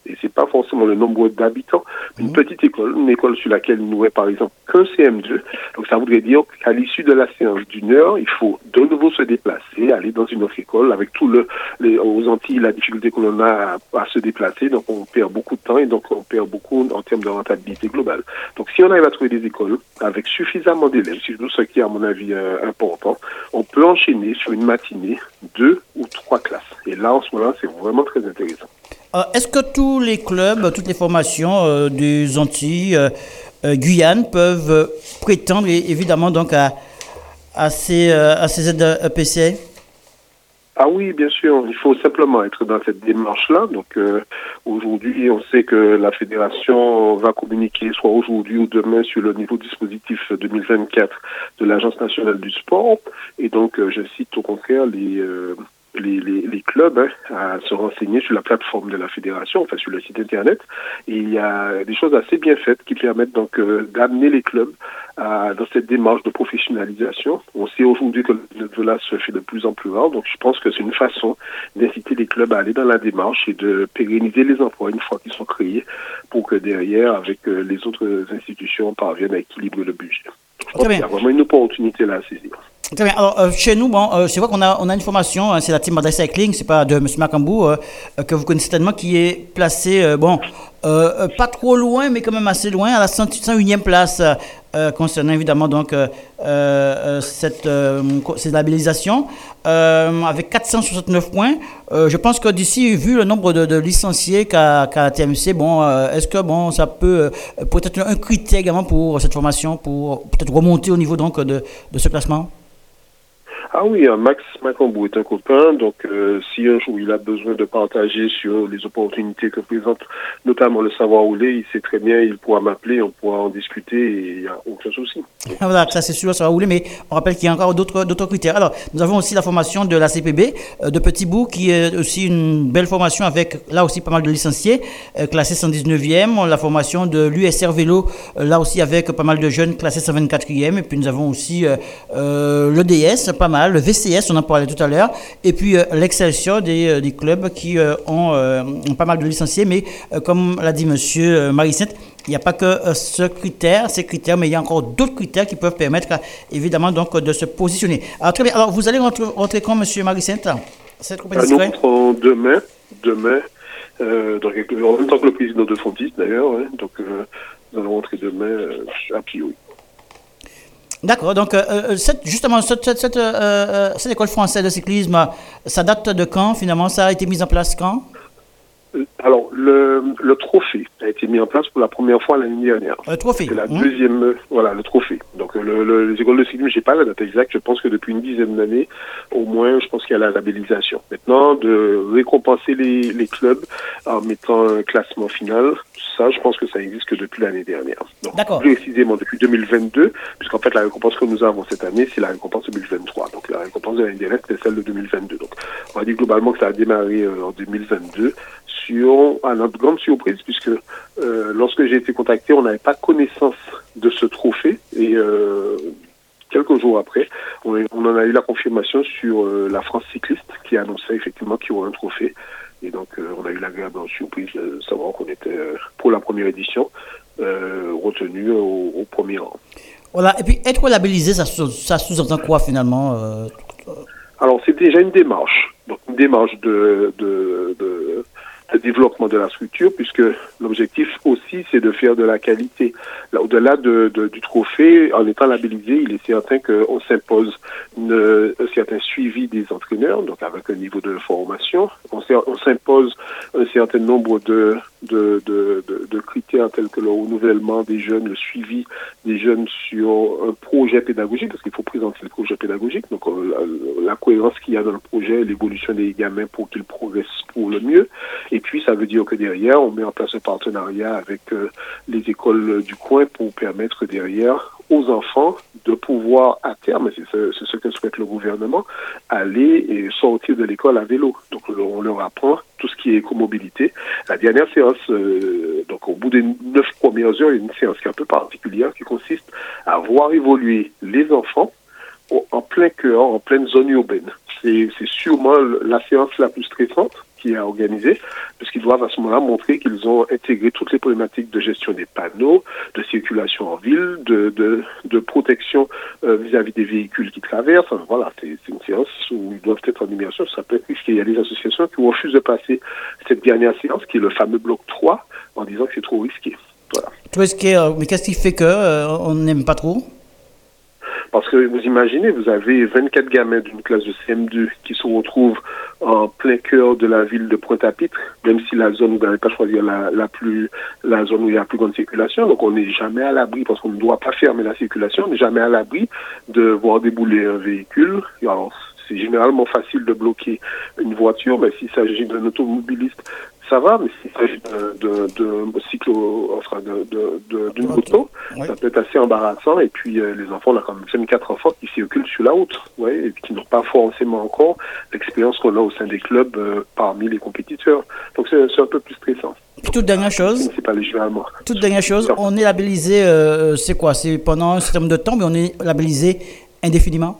et c'est pas forcément le nombre d'habitants, une mmh. petite école, une école sur laquelle il n'y aurait par exemple qu'un C M deux. Donc ça voudrait dire qu'à l'issue de la séance d'une heure, il faut de nouveau se déplacer, aller dans une autre école, avec tout le, les, aux Antilles, la difficulté que l'on a à, à se déplacer, donc on perd beaucoup de temps et donc on perd beaucoup en termes de rentabilité globale. Donc si on arrive à trouver des écoles avec suffisamment d'élèves, c'est tout ce qui est à mon avis euh, important, on peut enchaîner sur une matinée deux ou trois classes. Et là, en ce moment, c'est vraiment très intéressant. Euh, est-ce que tous les clubs, toutes les formations euh, des Antilles, euh, euh, Guyane peuvent euh, prétendre évidemment donc à, à ces, euh, à ces aides E P C? Ah oui, bien sûr. Il faut simplement être dans cette démarche-là. Donc euh, aujourd'hui, on sait que la fédération va communiquer soit aujourd'hui ou demain sur le niveau dispositif deux mille vingt-quatre de l'Agence nationale du sport. Et donc, euh, je cite au contraire les... Euh, Les, les, les clubs hein, à se renseigner sur la plateforme de la fédération, enfin sur le site internet. Et il y a des choses assez bien faites qui permettent donc euh, d'amener les clubs à, dans cette démarche de professionnalisation. On sait aujourd'hui que le bénévolat se fait de plus en plus rare, donc je pense que c'est une façon d'inciter les clubs à aller dans la démarche et de pérenniser les emplois une fois qu'ils sont créés pour que derrière, avec euh, les autres institutions, on parvienne à équilibrer le budget. Je pense qu'il y a vraiment une opportunité là à saisir. Très bien. Alors, euh, chez nous, bon, euh, c'est vrai qu'on a, on a une formation, hein, c'est la team Madrid Cycling, c'est pas de M. Macambou, euh, que vous connaissez certainement, qui est placée, euh, bon, euh, pas trop loin, mais quand même assez loin, à la cent unième place, euh, concernant évidemment donc euh, euh, cette, euh, cette labellisation, euh, avec quatre cent soixante-neuf points. Euh, je pense que d'ici, vu le nombre de, de licenciés qu'a, qu'a T M C, bon, euh, est-ce que bon, ça peut, euh, peut être un critère également pour cette formation, pour peut-être remonter au niveau donc de, de ce classement? Ah oui, Max Macambou est un copain, donc euh, si un jour il a besoin de partager sur les opportunités que présente notamment le savoir rouler, il sait très bien, il pourra m'appeler, on pourra en discuter et il n'y a aucun souci. Ah, voilà, ça c'est sûr, le savoir rouler, mais on rappelle qu'il y a encore d'autres, d'autres critères. Alors, nous avons aussi la formation de la C P B euh, de Petit-Bout, qui est aussi une belle formation avec là aussi pas mal de licenciés, euh, classés cent dix-neuvième, la formation de l'U S R Vélo, euh, là aussi avec pas mal de jeunes classés cent vingt-quatrième, et puis nous avons aussi euh, euh, l'E D S, pas mal, le V C S, on en parlait tout à l'heure, et puis euh, l'Excelsior des, euh, des clubs qui euh, ont, euh, ont pas mal de licenciés, mais euh, comme l'a dit monsieur euh, Marie-Sainte, il n'y a pas que euh, ce critère, ces critères, mais il y a encore d'autres critères qui peuvent permettre euh, évidemment donc de se positionner. Alors très bien, alors vous allez rentrer, rentrer quand monsieur Marie-Sainte? Cette compétition? Nous rentrons demain, demain, euh, donc, en même temps que le président de Fontis d'ailleurs, hein, donc euh, nous allons rentrer demain euh, à Pioui. D'accord, donc euh, cette, justement, cette, cette, cette, euh, cette école française de cyclisme, ça date de quand finalement? Ça a été mis en place quand? Alors, le, le trophée a été mis en place pour la première fois l'année dernière. Le trophée. C'est la mmh. deuxième, voilà, le trophée. Donc, le, le, les écoles de cyclisme, je n'ai pas la date exacte. Je pense que depuis une dizaine d'années, au moins, je pense qu'il y a la labellisation. Maintenant, de récompenser les, les clubs en mettant un classement final, ça, je pense que ça existe que depuis l'année dernière. Donc, D'accord. Plus précisément depuis deux mille vingt-deux, puisqu'en fait, la récompense que nous avons cette année, c'est la récompense deux mille vingt-trois. Donc, la récompense de l'année dernière, c'est celle de deux mille vingt-deux. Donc, on va dire globalement que ça a démarré euh, en deux mille vingt-deux. Sur, à notre grande surprise, puisque euh, lorsque j'ai été contacté, on n'avait pas connaissance de ce trophée et euh, quelques jours après, on, on en a eu la confirmation sur euh, la France cycliste qui annonçait effectivement qu'il y aurait un trophée et donc euh, on a eu l'agréable surprise de savoir qu'on était euh, pour la première édition euh, retenu au, au premier rang. Voilà, et puis être labellisé, ça, ça sous-entend quoi finalement euh... Alors c'est déjà une démarche, donc une démarche de, de, de le développement de la structure, puisque l'objectif aussi, c'est de faire de la qualité. Là, au-delà de, de, du trophée, en étant labellisé, il est certain qu'on s'impose une, un certain suivi des entraîneurs, donc avec un niveau de formation. On, on s'impose un certain nombre de, de, de, de, de critères tels que le renouvellement des jeunes, le suivi des jeunes sur un projet pédagogique, parce qu'il faut présenter le projet pédagogique, donc la, la cohérence qu'il y a dans le projet, l'évolution des gamins pour qu'ils progressent pour le mieux. Et puis, ça veut dire que derrière, on met en place un partenariat avec euh, les écoles du coin pour permettre derrière aux enfants de pouvoir, à terme, c'est ce, c'est ce que souhaite le gouvernement, aller et sortir de l'école à vélo. Donc, on leur apprend tout ce qui est écomobilité. La dernière séance, euh, donc au bout des neuf premières heures, il y a une séance qui est un peu particulière qui consiste à voir évoluer les enfants en plein cœur, en pleine zone urbaine. C'est, c'est sûrement la séance la plus stressante, qui est organisé, puisqu'ils doivent à ce moment-là montrer qu'ils ont intégré toutes les problématiques de gestion des panneaux, de circulation en ville, de, de, de protection euh, vis-à-vis des véhicules qui traversent. Enfin, voilà, c'est, c'est une séance où ils doivent être en immersion. Ça peut être risqué. Il y a des associations qui refusent de passer cette dernière séance, qui est le fameux bloc trois, en disant que c'est trop risqué. Voilà. Trop risqué, euh, mais qu'est-ce qui fait qu'on euh, n'aime pas trop? Parce que vous imaginez, vous avez vingt-quatre gamins d'une classe de C M deux qui se retrouvent en plein cœur de la ville de Pointe-à-Pitre, même si la zone, vous n'allez pas choisir la, la plus, la zone où il y a la plus grande circulation. Donc on n'est jamais à l'abri, parce qu'on ne doit pas fermer la circulation, on n'est jamais à l'abri de voir débouler un véhicule. Alors, c'est généralement facile de bloquer une voiture, mais s'il s'agit d'un automobiliste, ça va, mais s'il s'agit de, de, de cyclo, enfin de, de, de, d'une moto, oui. Ça peut être assez embarrassant. Et puis euh, les enfants, on a quand même vingt-quatre enfants qui circulent sur la route, ouais, et qui n'ont pas forcément encore l'expérience qu'on a au sein des clubs euh, parmi les compétiteurs. Donc c'est, c'est un peu plus stressant. Puis toute dernière chose, c'est pas légalement. Toute dernière chose, on est labellisé, euh, c'est quoi? C'est pendant un certain nombre de temps, mais on est labellisé indéfiniment?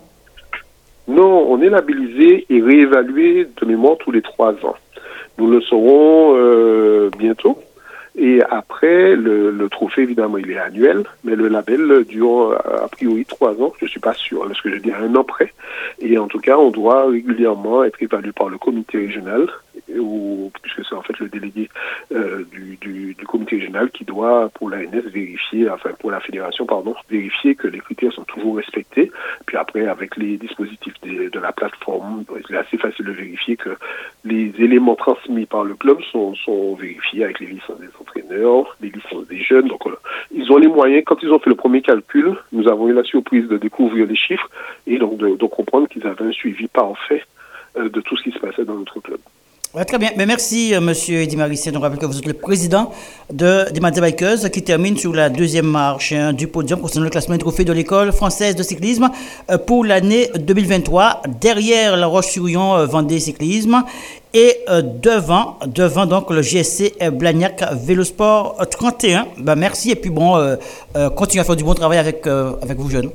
Non, on est labellisé et réévalué de mémoire tous les trois ans. Nous le saurons euh, bientôt. Et après, le, le trophée, évidemment, il est annuel, mais le label dure a priori trois ans. Je suis pas sûr, parce que je dis un an près. Et en tout cas, on doit régulièrement être évalué par le comité régional, ou puisque c'est en fait le délégué euh, du, du, du comité régional qui doit, pour l'A N S, vérifier, enfin pour la fédération, pardon, vérifier que les critères sont toujours respectés. Puis après, avec les dispositifs de, de la plateforme, c'est assez facile de vérifier que les éléments transmis par le club sont, sont vérifiés avec les licences des entraîneurs, les licences des jeunes. Donc, euh, ils ont les moyens. Quand ils ont fait le premier calcul, nous avons eu la surprise de découvrir les chiffres et donc de, de comprendre qu'ils avaient un suivi parfait euh, de tout ce qui se passait dans notre club. Ouais, très bien. Mais merci, euh, monsieur Eddy Marissien. On rappelle que vous êtes le président de, des Madza Bikers qui termine sur la deuxième marche hein, du podium concernant le classement des trophées de l'école française de cyclisme euh, pour l'année deux mille vingt-trois. Derrière La Roche-sur-Yon, euh, Vendée Cyclisme. Et euh, devant, devant donc le G S C Blagnac Vélosport trente et un. Ben, merci et puis bon, euh, euh, continuez à faire du bon travail avec, euh, avec vous jeunes.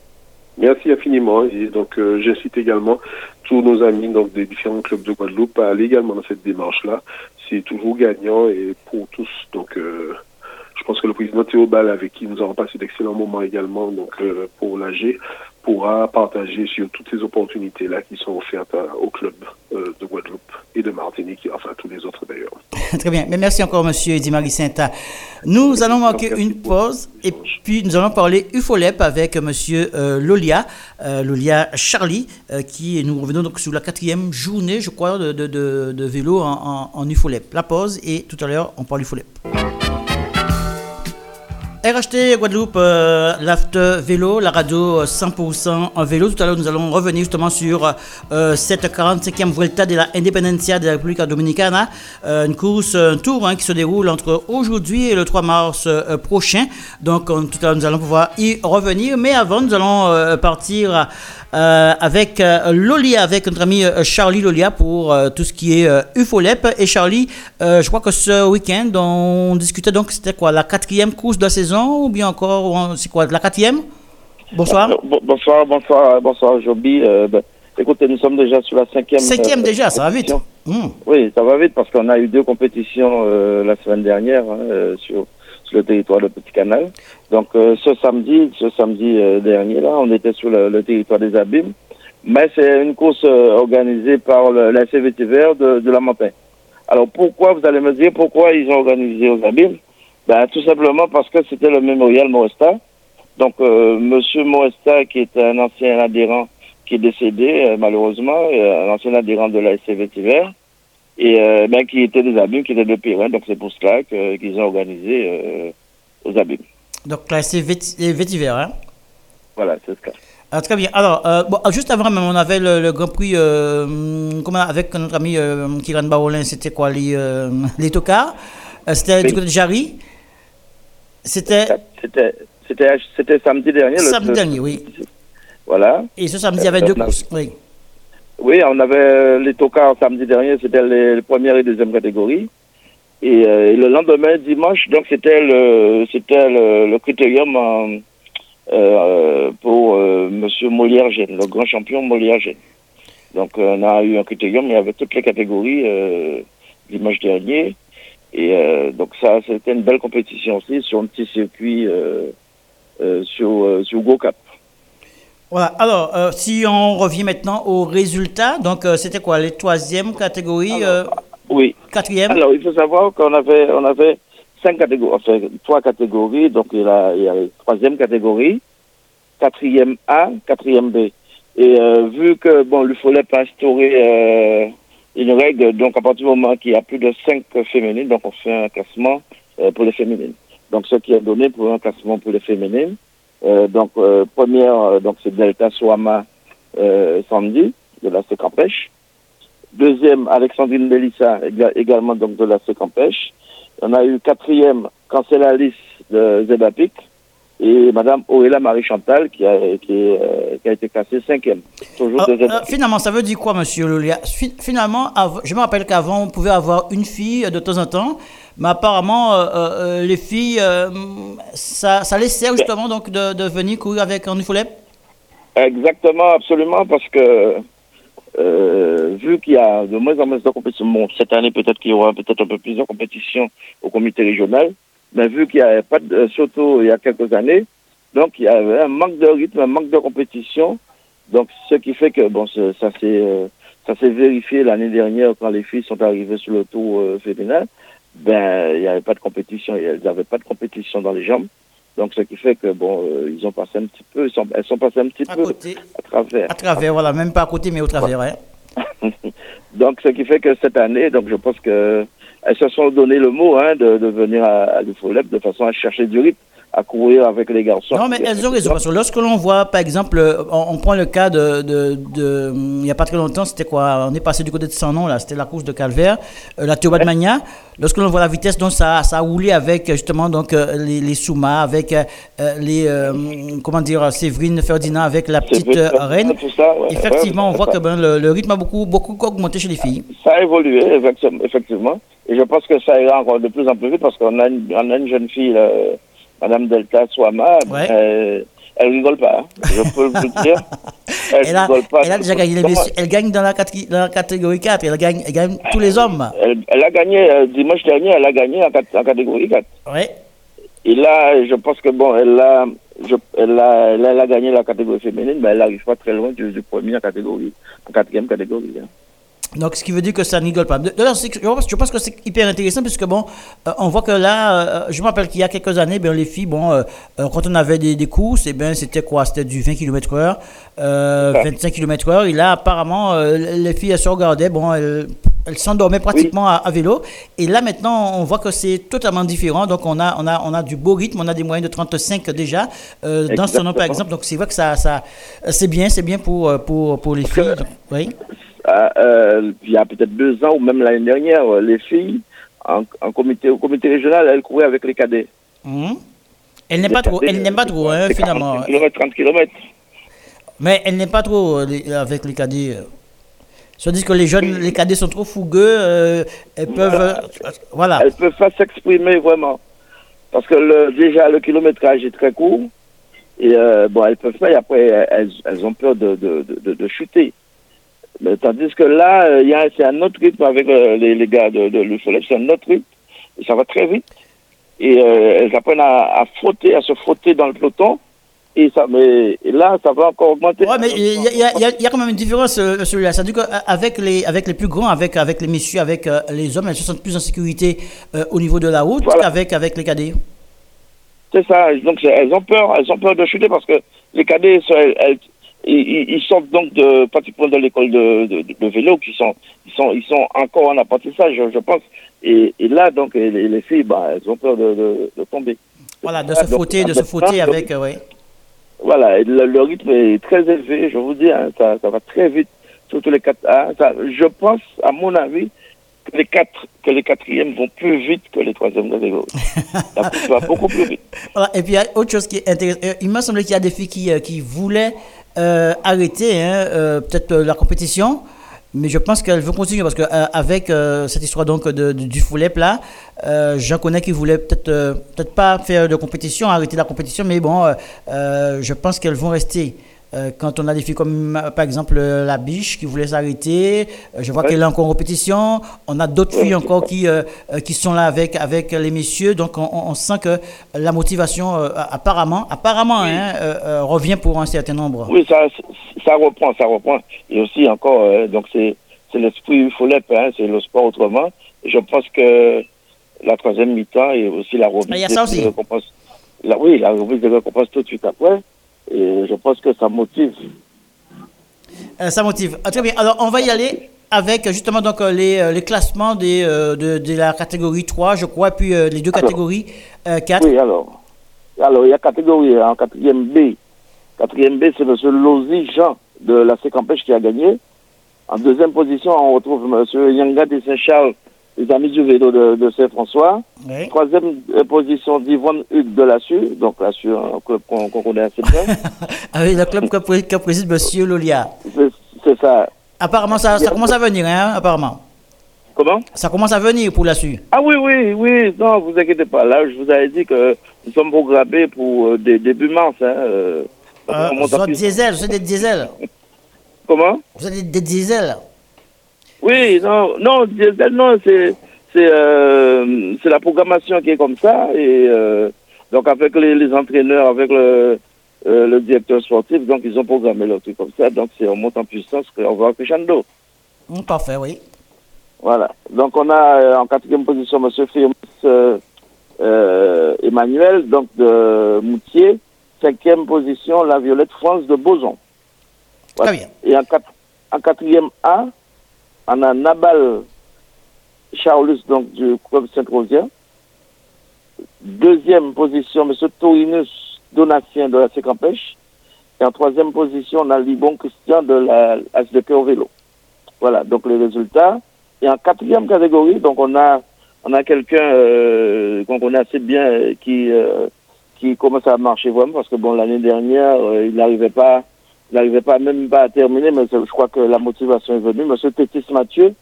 Merci infiniment. Et donc, euh, j'incite également tous nos amis donc, des différents clubs de Guadeloupe à aller également dans cette démarche-là. C'est toujours gagnant et pour tous. Donc, euh, je pense que le président Théobald, avec qui nous avons passé d'excellents moments également donc, euh, pour l'A G, pourra partager sur toutes ces opportunités-là qui sont offertes à, au club euh, de Guadeloupe et de Martinique, et enfin tous les autres d'ailleurs. Très bien. Mais merci encore, monsieur Eddy Marissien. Nous allons marquer une pause et puis nous allons parler U F O L E P avec monsieur euh, Lolia, euh, Lolia Charlie, euh, qui nous revenons donc sur la quatrième journée, je crois, de, de, de, de vélo en, en, en U F O L E P. La pause et tout à l'heure, on parle U F O L E P. R H T Guadeloupe, euh, l'After Vélo, la radio cent pour cent en vélo. Tout à l'heure, nous allons revenir justement sur euh, cette quarante-cinquième Vuelta de la Independencia de la République Dominicana. Euh, une course, un tour hein, qui se déroule entre aujourd'hui et le trois mars euh, prochain. Donc, on, tout à l'heure, nous allons pouvoir y revenir. Mais avant, nous allons euh, partir euh, avec euh, Lolia, avec notre ami euh, Charlie Lolia pour euh, tout ce qui est euh, U F O L E P. Et Charlie, euh, je crois que ce week-end, on discutait donc, c'était quoi, la quatrième course de la saison ou bien encore, c'est quoi, la quatrième? Bonsoir. Bonsoir, bonsoir, bonsoir, Joby. Euh, ben, écoutez, nous sommes déjà sur la cinquième. Cinquième euh, déjà, ça va vite. Mmh. Oui, ça va vite parce qu'on a eu deux compétitions euh, la semaine dernière hein, euh, sur, sur le territoire de Petit Canal. Donc, euh, ce samedi, ce samedi euh, dernier, là, on était sur le, le territoire des Abîmes. Mais c'est une course euh, organisée par le, la C V T vert de, de la Mampin. Alors, pourquoi, vous allez me dire, pourquoi ils ont organisé aux Abîmes? Ben, tout simplement parce que c'était le mémorial Moesta. Donc, euh, Monsieur Moesta, qui est un ancien adhérent, qui est décédé, euh, malheureusement, euh, un ancien adhérent de la S C V T vert, et euh, ben, qui était des Abîmes, qui était de Périn. Donc, c'est pour cela que, qu'ils ont organisé euh, aux Abîmes. Donc, la S C V T vert, hein? Voilà, c'est ce cas. Ah, très bien. Alors, euh, bon, juste avant, même, on avait le, le Grand Prix euh, comment, avec notre ami euh, Kiran Baolin, c'était quoi, les, euh, les tocards. Euh, c'était oui. Du côté de Jarry. C'était... C'était, c'était, c'était samedi dernier. Samedi le, dernier, oui. Voilà. Et ce samedi, il y avait euh, deux courses. Oui. Oui, on avait les tocards samedi dernier, c'était les, les premières et deuxième catégories. Et, euh, et le lendemain, dimanche, donc c'était le, c'était le, le critérium euh, euh, pour euh, Monsieur Molière-Gène, le grand champion Molière-Gène. Donc, on a eu un critérium, il y avait toutes les catégories euh, dimanche dernier. Et euh, donc, ça, c'était une belle compétition aussi sur un petit circuit euh, euh, sur, euh, sur GoCap. Voilà. Alors, euh, si on revient maintenant aux résultats, donc euh, c'était quoi, les troisième catégories euh, Oui. Quatrième. Alors, il faut savoir qu'on avait, on avait cinq catégories, enfin, trois catégories. Donc, il y a, il y a la troisième catégorie, quatrième A, quatrième B. Et euh, vu que, bon, l'U F O L E P a instauré euh, une règle, donc à partir du moment qu'il y a plus de cinq féminines, donc on fait un classement euh, pour les féminines. Donc, ce qui est donné pour un classement pour les féminines. Euh, donc, euh, première, euh, donc c'est Delta Soama euh, Sandy, de la Sécampèche. Deuxième, Alexandrine Mélissa, également donc de la Sécampèche. On a eu quatrième, Cancelalis de Zebapic. Et Madame Auréla Marie-Chantal qui a, qui, est, euh, qui a été classée cinquième. Toujours euh, de euh, finalement, ça veut dire quoi, monsieur Lolia? Finalement, av- je me rappelle qu'avant, on pouvait avoir une fille de temps en temps, mais apparemment, euh, euh, les filles, euh, ça, ça les sert justement donc de, de venir courir avec un U F O L E P? Exactement, absolument, parce que euh, vu qu'il y a de moins en moins de compétitions, bon, cette année peut-être qu'il y aura peut-être un peu plus de compétitions au comité régional, mais vu qu'il n'y avait pas de, surtout il y a quelques années, donc il y avait un manque de rythme, un manque de compétition, donc ce qui fait que bon, ça s'est euh, ça s'est vérifié l'année dernière quand les filles sont arrivées sur le tour euh, féminin, ben il n'y avait pas de compétition, elles n'avaient pas de compétition dans les jambes, donc ce qui fait que bon, euh, ils ont passé un petit peu, ils sont, elles sont passées un petit à peu côté. à travers. À travers, voilà, même pas à côté, mais au travers, hein. Donc ce qui fait que cette année, donc je pense que elles se sont donné le mot hein, de, de venir à, à l'U F O L E P de façon à chercher du rythme, à courir avec les garçons. Non, mais elles ont raison. Parce que lorsque l'on voit, par exemple, on, on prend le cas de, de, de. Il n'y a pas très longtemps, c'était quoi? On est passé du côté de Saint-Nom, là. C'était la course de Calvaire, euh, la Théoba de Magna. Lorsque l'on voit la vitesse, donc ça, ça a roulé avec justement donc, euh, les, les Souma, avec euh, les. Euh, comment dire, Séverine Ferdinand, avec la petite euh, reine. Ça, ouais, effectivement, ouais, on voit ça. que ben, le, le rythme a beaucoup, beaucoup augmenté chez les filles. Ça a évolué, effectivement. Et je pense que ça ira encore de plus en plus vite parce qu'on a une, on a une jeune fille, là, Madame Delta Soama, ouais. elle, elle rigole pas, hein. Je peux vous le dire. Elle, elle, a, rigole pas. Elle a déjà gagné les messieurs. Elle gagne dans la, dans la catégorie quatre, elle gagne, elle gagne tous les hommes. Elle, elle a gagné, euh, dimanche dernier, elle a gagné en, en catégorie quatre. Oui. Et là, je pense que bon, elle a, je, elle a, elle a, elle a gagné la catégorie féminine, mais elle n'arrive pas très loin du, du premier en catégorie, en quatrième catégorie. Hein. Donc, ce qui veut dire que ça ne rigole pas. De, de, je pense que c'est hyper intéressant puisque, bon, euh, on voit que là, euh, je me rappelle qu'il y a quelques années, ben, les filles, bon, euh, quand on avait des, des courses, eh ben, c'était quoi? C'était du vingt kilomètres heure, euh, vingt-cinq kilomètres heure. Et là, apparemment, euh, les filles, elles se regardaient, bon, elles, elles s'endormaient pratiquement oui. à, à vélo. Et là, maintenant, on voit que c'est totalement différent. Donc, on a, on a, on a du beau rythme, on a des moyennes de trente-cinq déjà, euh, dans ce nom, par exemple. Donc, c'est vrai que ça, ça, c'est bien, c'est bien pour, pour, pour les filles. Donc, oui. Euh, il y a peut-être deux ans ou même l'année dernière, les filles en, en comité, au comité régional, elles couraient avec les cadets. Mmh. Elle n'est pas trop, elle n'aime pas trop, hein, finalement. quarante kilomètres, trente kilomètres. Mais elle n'aime pas trop les, avec les cadets. Se disent que les jeunes, les cadets sont trop fougueux, euh, elles peuvent, voilà. Euh, voilà. Elles peuvent pas s'exprimer vraiment, parce que le, déjà le kilométrage est très court et euh, bon, elles peuvent pas. Et après, elles, elles ont peur de, de, de, de chuter. Mais tandis que là, il y a c'est un autre rythme avec euh, les, les gars de, de l'U F O L E P, c'est un autre rythme, et ça va très vite. Et euh, elles apprennent à, à frotter, à se frotter dans le peloton, et, ça, mais, et là, ça va encore augmenter. Ouais, mais il y, y, y, y a quand même une différence, euh, celui-là. C'est-à-dire qu'avec les, avec les plus grands, avec, avec les messieurs, avec euh, les hommes, elles se sentent plus en sécurité euh, au niveau de la route voilà. qu'avec avec les cadets. C'est ça, donc elles ont peur, elles ont peur de chuter parce que les cadets, elles, elles Ils, ils sortent donc de, pratiquement de l'école de, de, de vélo, qui sont, ils sont, ils sont encore en apprentissage, je, je pense. Et, et là, donc, les, les filles, bah, elles ont peur de, de, de tomber. Voilà, de se frotter, de se frotter avec, euh, oui. Voilà, et le, le rythme est très élevé, je vous dis, hein, ça, ça va très vite, surtout les quatre. Hein, ça, je pense, à mon avis, que les quatre, que les quatrièmes vont plus vite que les troisièmes de vélo. Ça va beaucoup plus vite. Voilà, et puis il y a autre chose qui est intéressante. Il m'a semblé qu'il y a des filles qui, qui voulaient Euh, arrêter hein, euh, peut-être euh, la compétition, mais je pense qu'elle veut continuer parce que euh, avec euh, cette histoire donc de, de, du F O L E P là, euh, j'en connais qui voulaient peut-être euh, peut-être pas faire de compétition, arrêter la compétition, mais bon, euh, euh, je pense qu'elles vont rester euh, quand on a des filles comme euh, par exemple euh, la biche qui voulait s'arrêter, euh, je vois ouais. qu'elle est encore en compétition. On a d'autres ouais. filles encore qui euh, euh, qui sont là avec avec les messieurs. Donc on, on sent que la motivation euh, apparemment apparemment oui. hein, euh, euh, revient pour un certain nombre. Oui, ça ça reprend, ça reprend. Et aussi encore euh, donc c'est c'est l'esprit Folep, hein, c'est le sport autrement. Et je pense que la troisième mi-temps et aussi la remise ah, de récompense. La, oui, la remise de récompense tout de suite après. Et je pense que ça motive. Euh, ça motive. Ah, très bien. Alors, on va y aller avec justement donc les, les classements des, euh, de, de la catégorie trois, je crois, puis euh, les deux alors, catégories euh, quatre. Oui, alors. Alors, il y a catégorie en quatrième B. Quatrième B, c'est M. Lozi Jean de la Sécampèche qui a gagné. En deuxième position, on retrouve M. Yanga de Saint-Charles, les amis du vélo de, de Saint-François. Oui. Troisième euh, position d'Yvonne Hugues de la S U, donc la S U, un club qu'on qu connaît assez bien. Ah oui, le club que, que préside M. Lolia. C'est ça. Apparemment, ça, ça commence à venir, hein, apparemment. Comment? Ça commence à venir pour la S U. Ah oui, oui, oui, non, vous inquiétez pas. Là, je vous avais dit que nous sommes programmés pour euh, des, début mars. Hein, euh, euh, vous êtes diesel, vous êtes des diesel. Comment? Vous êtes des, des diesel. Oui, non, non, diesel, non, c'est c'est euh, c'est la programmation qui est comme ça et euh, donc avec les, les entraîneurs, avec le euh, le directeur sportif, donc ils ont programmé le truc comme ça, donc c'est on monte en puissance qu'on va crescendo. Mmh, parfait, oui. Voilà. Donc on a euh, en quatrième position Monsieur Firmus euh, euh, Emmanuel, donc de Moutier. Cinquième position la Violette France de Boson. Voilà. Très bien. Et en, quatre, en quatrième A, on a Nabal Charles, donc du club Saint-Rosien. Deuxième position, M. Torinus Donatien de la Sécampèche. Et en troisième position, on a Libon Christian de la S D P au vélo. Voilà, donc les résultats. Et en quatrième catégorie, donc on a on a quelqu'un euh, qu'on connaît assez bien euh, qui euh, qui commence à marcher vraiment parce que bon l'année dernière euh, il n'arrivait pas il n'arrivait pas même pas à terminer, mais je crois que la motivation est venue. Monsieur Tétis Mathieu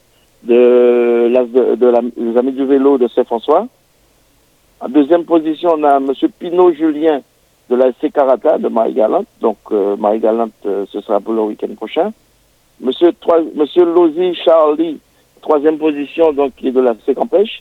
de, la, de, de la, les Amis du Vélo de Saint-François. En deuxième position, on a Monsieur Pinot Julien de la S C Carata de Marie-Galante. Donc euh, Marie-Galante, euh, ce sera pour le week-end prochain. Monsieur, trois, Monsieur Lozi Charlie, troisième position, donc qui est de la Sécampèche.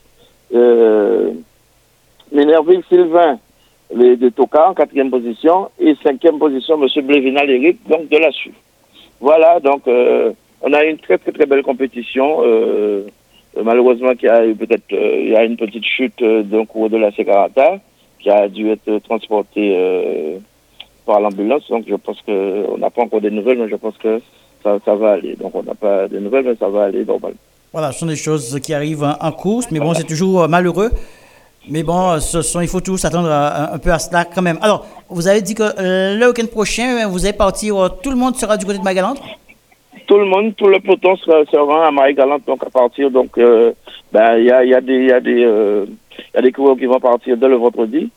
Euh, Ménerville Sylvain les de Toka en quatrième position et cinquième position M. Blévinal Eric donc de la S U. Voilà, donc euh, on a une très très très belle compétition. Euh, malheureusement qu'il y a eu peut-être euh, il y a une petite chute euh, d'un cours de la Sécarata qui a dû être transportée euh, par l'ambulance. Donc je pense que on n'a pas encore des nouvelles, mais je pense que ça, ça va aller. Donc on n'a pas de nouvelles, mais ça va aller normalement. Voilà, ce sont des choses qui arrivent en, en course, mais bon, c'est toujours euh, malheureux. Mais bon, ce sont, il faut toujours s'attendre un, un peu à cela quand même. Alors, vous avez dit que euh, le week-end prochain, vous allez partir, euh, tout le monde sera du côté de Marie-Galante? Tout le monde, tout le peloton sera, sera à Marie-Galante, donc à partir, donc, euh, ben, il y a, y a des, il y a des, euh, y a des coureurs qui vont partir dès le vendredi.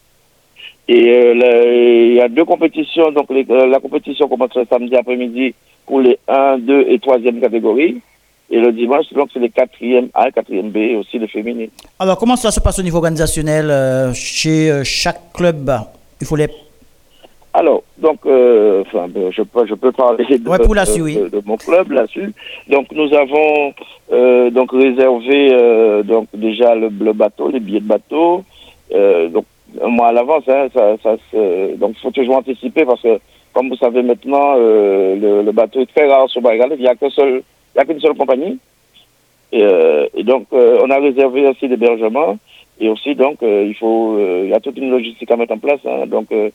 Et il euh, y a deux compétitions, donc les, euh, la compétition commence le samedi après-midi pour les un, deux et troisième catégories. Et le dimanche, donc, c'est les quatrième A, quatrième B et aussi les féminines. Alors, comment ça se passe au niveau organisationnel euh, chez euh, chaque club? Il faut les... Alors, donc, euh, enfin, je peux, je peux parler de, ouais, pour la de, oui. de, de mon club, là-dessus. Donc, nous avons euh, donc réservé euh, donc déjà le, le bateau, les billets de bateau. Euh, donc, un mois à l'avance, hein, ça, ça, donc, il faut toujours anticiper parce que, comme vous savez maintenant, euh, le, le bateau est très rare sur Marie-Galante. Il n'y a qu'un seul... Il n'y a qu'une seule compagnie. Et, euh, et donc, euh, on a réservé aussi l'hébergement. Et aussi, donc, euh, il faut, euh, il y a toute une logistique à mettre en place. Hein, donc, euh,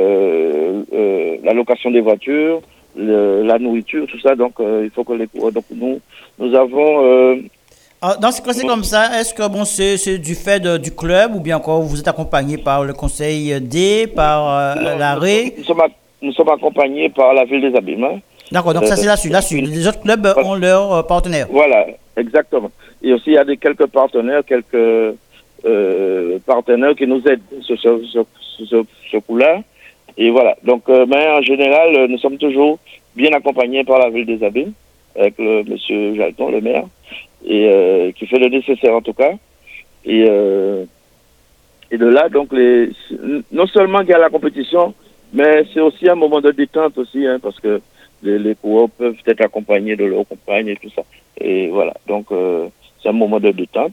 euh, euh, la location des voitures, le, la nourriture, tout ça. Donc, euh, il faut que les... Donc, nous, nous avons... Euh, Alors, dans ce cas, c'est comme ça. Est-ce que bon, c'est, c'est du fait de, du club ou bien encore vous êtes accompagné par le conseil D, par euh, l'arrêt? Nous, nous, sommes nous sommes accompagnés par la ville des Abîmes. Hein. D'accord, donc ça c'est la suite, la suite. Les autres clubs voilà. ont leurs euh, partenaires. Voilà, exactement. Et aussi il y a des, quelques partenaires, quelques euh, partenaires qui nous aident sur ce, sur, sur, sur ce coup-là. Et voilà, donc euh, mais en général, nous sommes toujours bien accompagnés par la ville des Abîmes, avec le monsieur Jalton, le maire, et euh, qui fait le nécessaire en tout cas. Et, euh, et de là, donc, les, non seulement il y a la compétition, Mais c'est aussi un moment de détente aussi, hein, parce que les, les coureurs peuvent être accompagnés de leurs compagnes et tout ça. Et voilà, donc euh, c'est un moment de détente.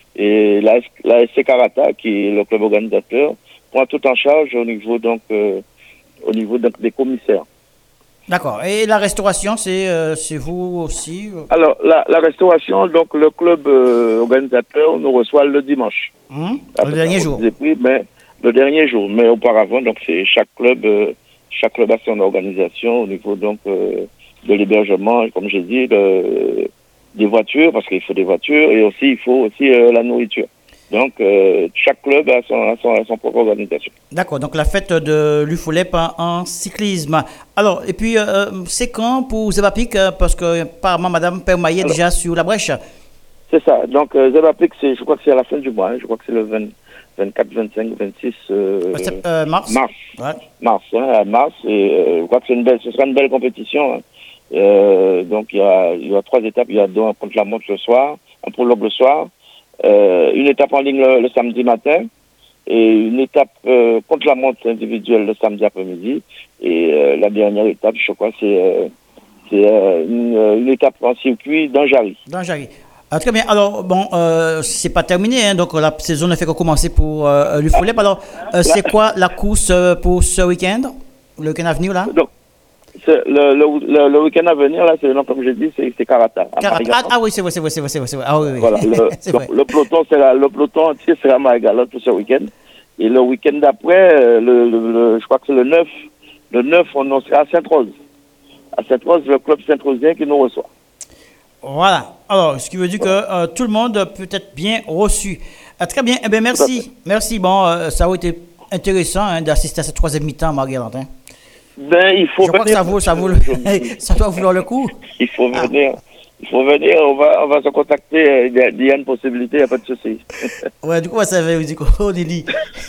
Et la, la S C Karata, qui est le club organisateur, prend tout en charge au niveau donc euh, au niveau donc, des commissaires. D'accord. Et la restauration, c'est euh, c'est vous aussi euh... Alors la, la restauration, donc le club euh, organisateur nous reçoit le dimanche. Mmh. Le dernier jour. Pris, mais le dernier jour. Mais auparavant, donc c'est chaque club, euh, chaque club a son organisation au niveau donc euh, de l'hébergement, comme j'ai dit, de, des voitures, parce qu'il faut des voitures, et aussi il faut aussi euh, la nourriture. Donc euh, chaque club a son, a son, a son propre organisation. D'accord, donc la fête de l'U F O L E P en, en cyclisme. Alors, et puis euh, c'est quand pour Zebapik, parce que apparemment Madame Permaillet est déjà sur la brèche. C'est ça, donc euh, Zebapik, c'est, je crois que c'est à la fin du mois, hein. Je crois que c'est le vingt, vingt-quatre, vingt-cinq, vingt-six euh, euh, mars. Mars, ouais. mars, hein, à mars, et euh, je crois que c'est une belle, ce sera une belle compétition. Hein. Euh, donc il y a, il y a trois étapes, il y a deux contre la montre le soir, un prologue le soir, euh, une étape en ligne le, le samedi matin, et une étape euh, contre la montre individuelle le samedi après-midi, et euh, la dernière étape, je crois, c'est, euh, c'est euh, une, une étape en circuit dans Jarry. Dans Jarry. Ah, très bien. Alors, bon, euh, c'est pas terminé, hein, donc la saison ne fait que commencer pour euh, l'U F O L E P. Alors, euh, c'est quoi la course euh, pour ce week-end, le week-end à venir, là? Donc, c'est le, le, le, le week-end à venir, là, c'est, non, comme je dis, c'est, c'est Karata. Karata. Ah, ah oui, c'est vrai, c'est vrai, c'est vrai, c'est vrai. C'est vrai. Ah oui, oui. Voilà, le, c'est donc, vrai. le peloton, c'est la, le peloton entier sera à Marie-Galante pour ce week-end. Et le week-end d'après, le, le, le, je crois que c'est le neuf, le neuf, on sera à Sainte-Rose. À Sainte-Rose, le club Saint-Rosien qui nous reçoit. Voilà. Alors, ce qui veut dire que euh, tout le monde peut être bien reçu. Ah, très bien. Eh bien, merci. Merci. Bon, euh, ça a été intéressant hein, d'assister à cette troisième mi-temps, Marie-Galante. Hein. Ben, il faut Je crois que ça vaut, ça vaut, le... ça doit vouloir le coup. Il faut ah. venir. Il faut venir. On va, on va se contacter. Il y a, il y a une possibilité. Il n'y a pas de souci. Ouais, du coup, ça veut dire qu'on est dit.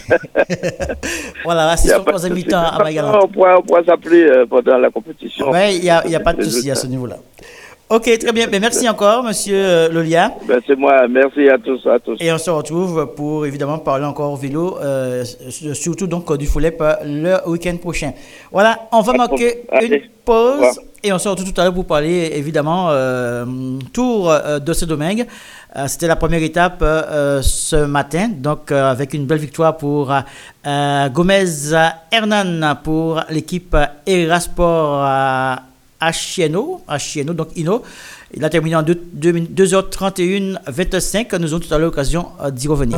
Voilà, c'est sur la troisième mi-temps à Marie-Galante. On pourra, on pourra s'appeler euh, pendant la compétition. Oui, il n'y a, a pas de souci à ce niveau-là. Ok, très bien. Ben, merci encore, monsieur euh, Lolia. Ben, c'est moi. Merci à tous, à tous. Et on se retrouve pour évidemment parler encore vélo, euh, surtout donc du F O L E P le week-end prochain. Voilà, on va marquer une pause et on se retrouve tout à l'heure pour parler évidemment euh, tour euh, de ce domaine. Euh, c'était la première étape euh, ce matin, donc euh, avec une belle victoire pour euh, Gomez Hernan pour l'équipe Erasport à Achieno, Achieno, donc Ino. Il a terminé en deux heures trente et une vingt-cinq. Nous aurons tout à l'heure l'occasion d'y revenir.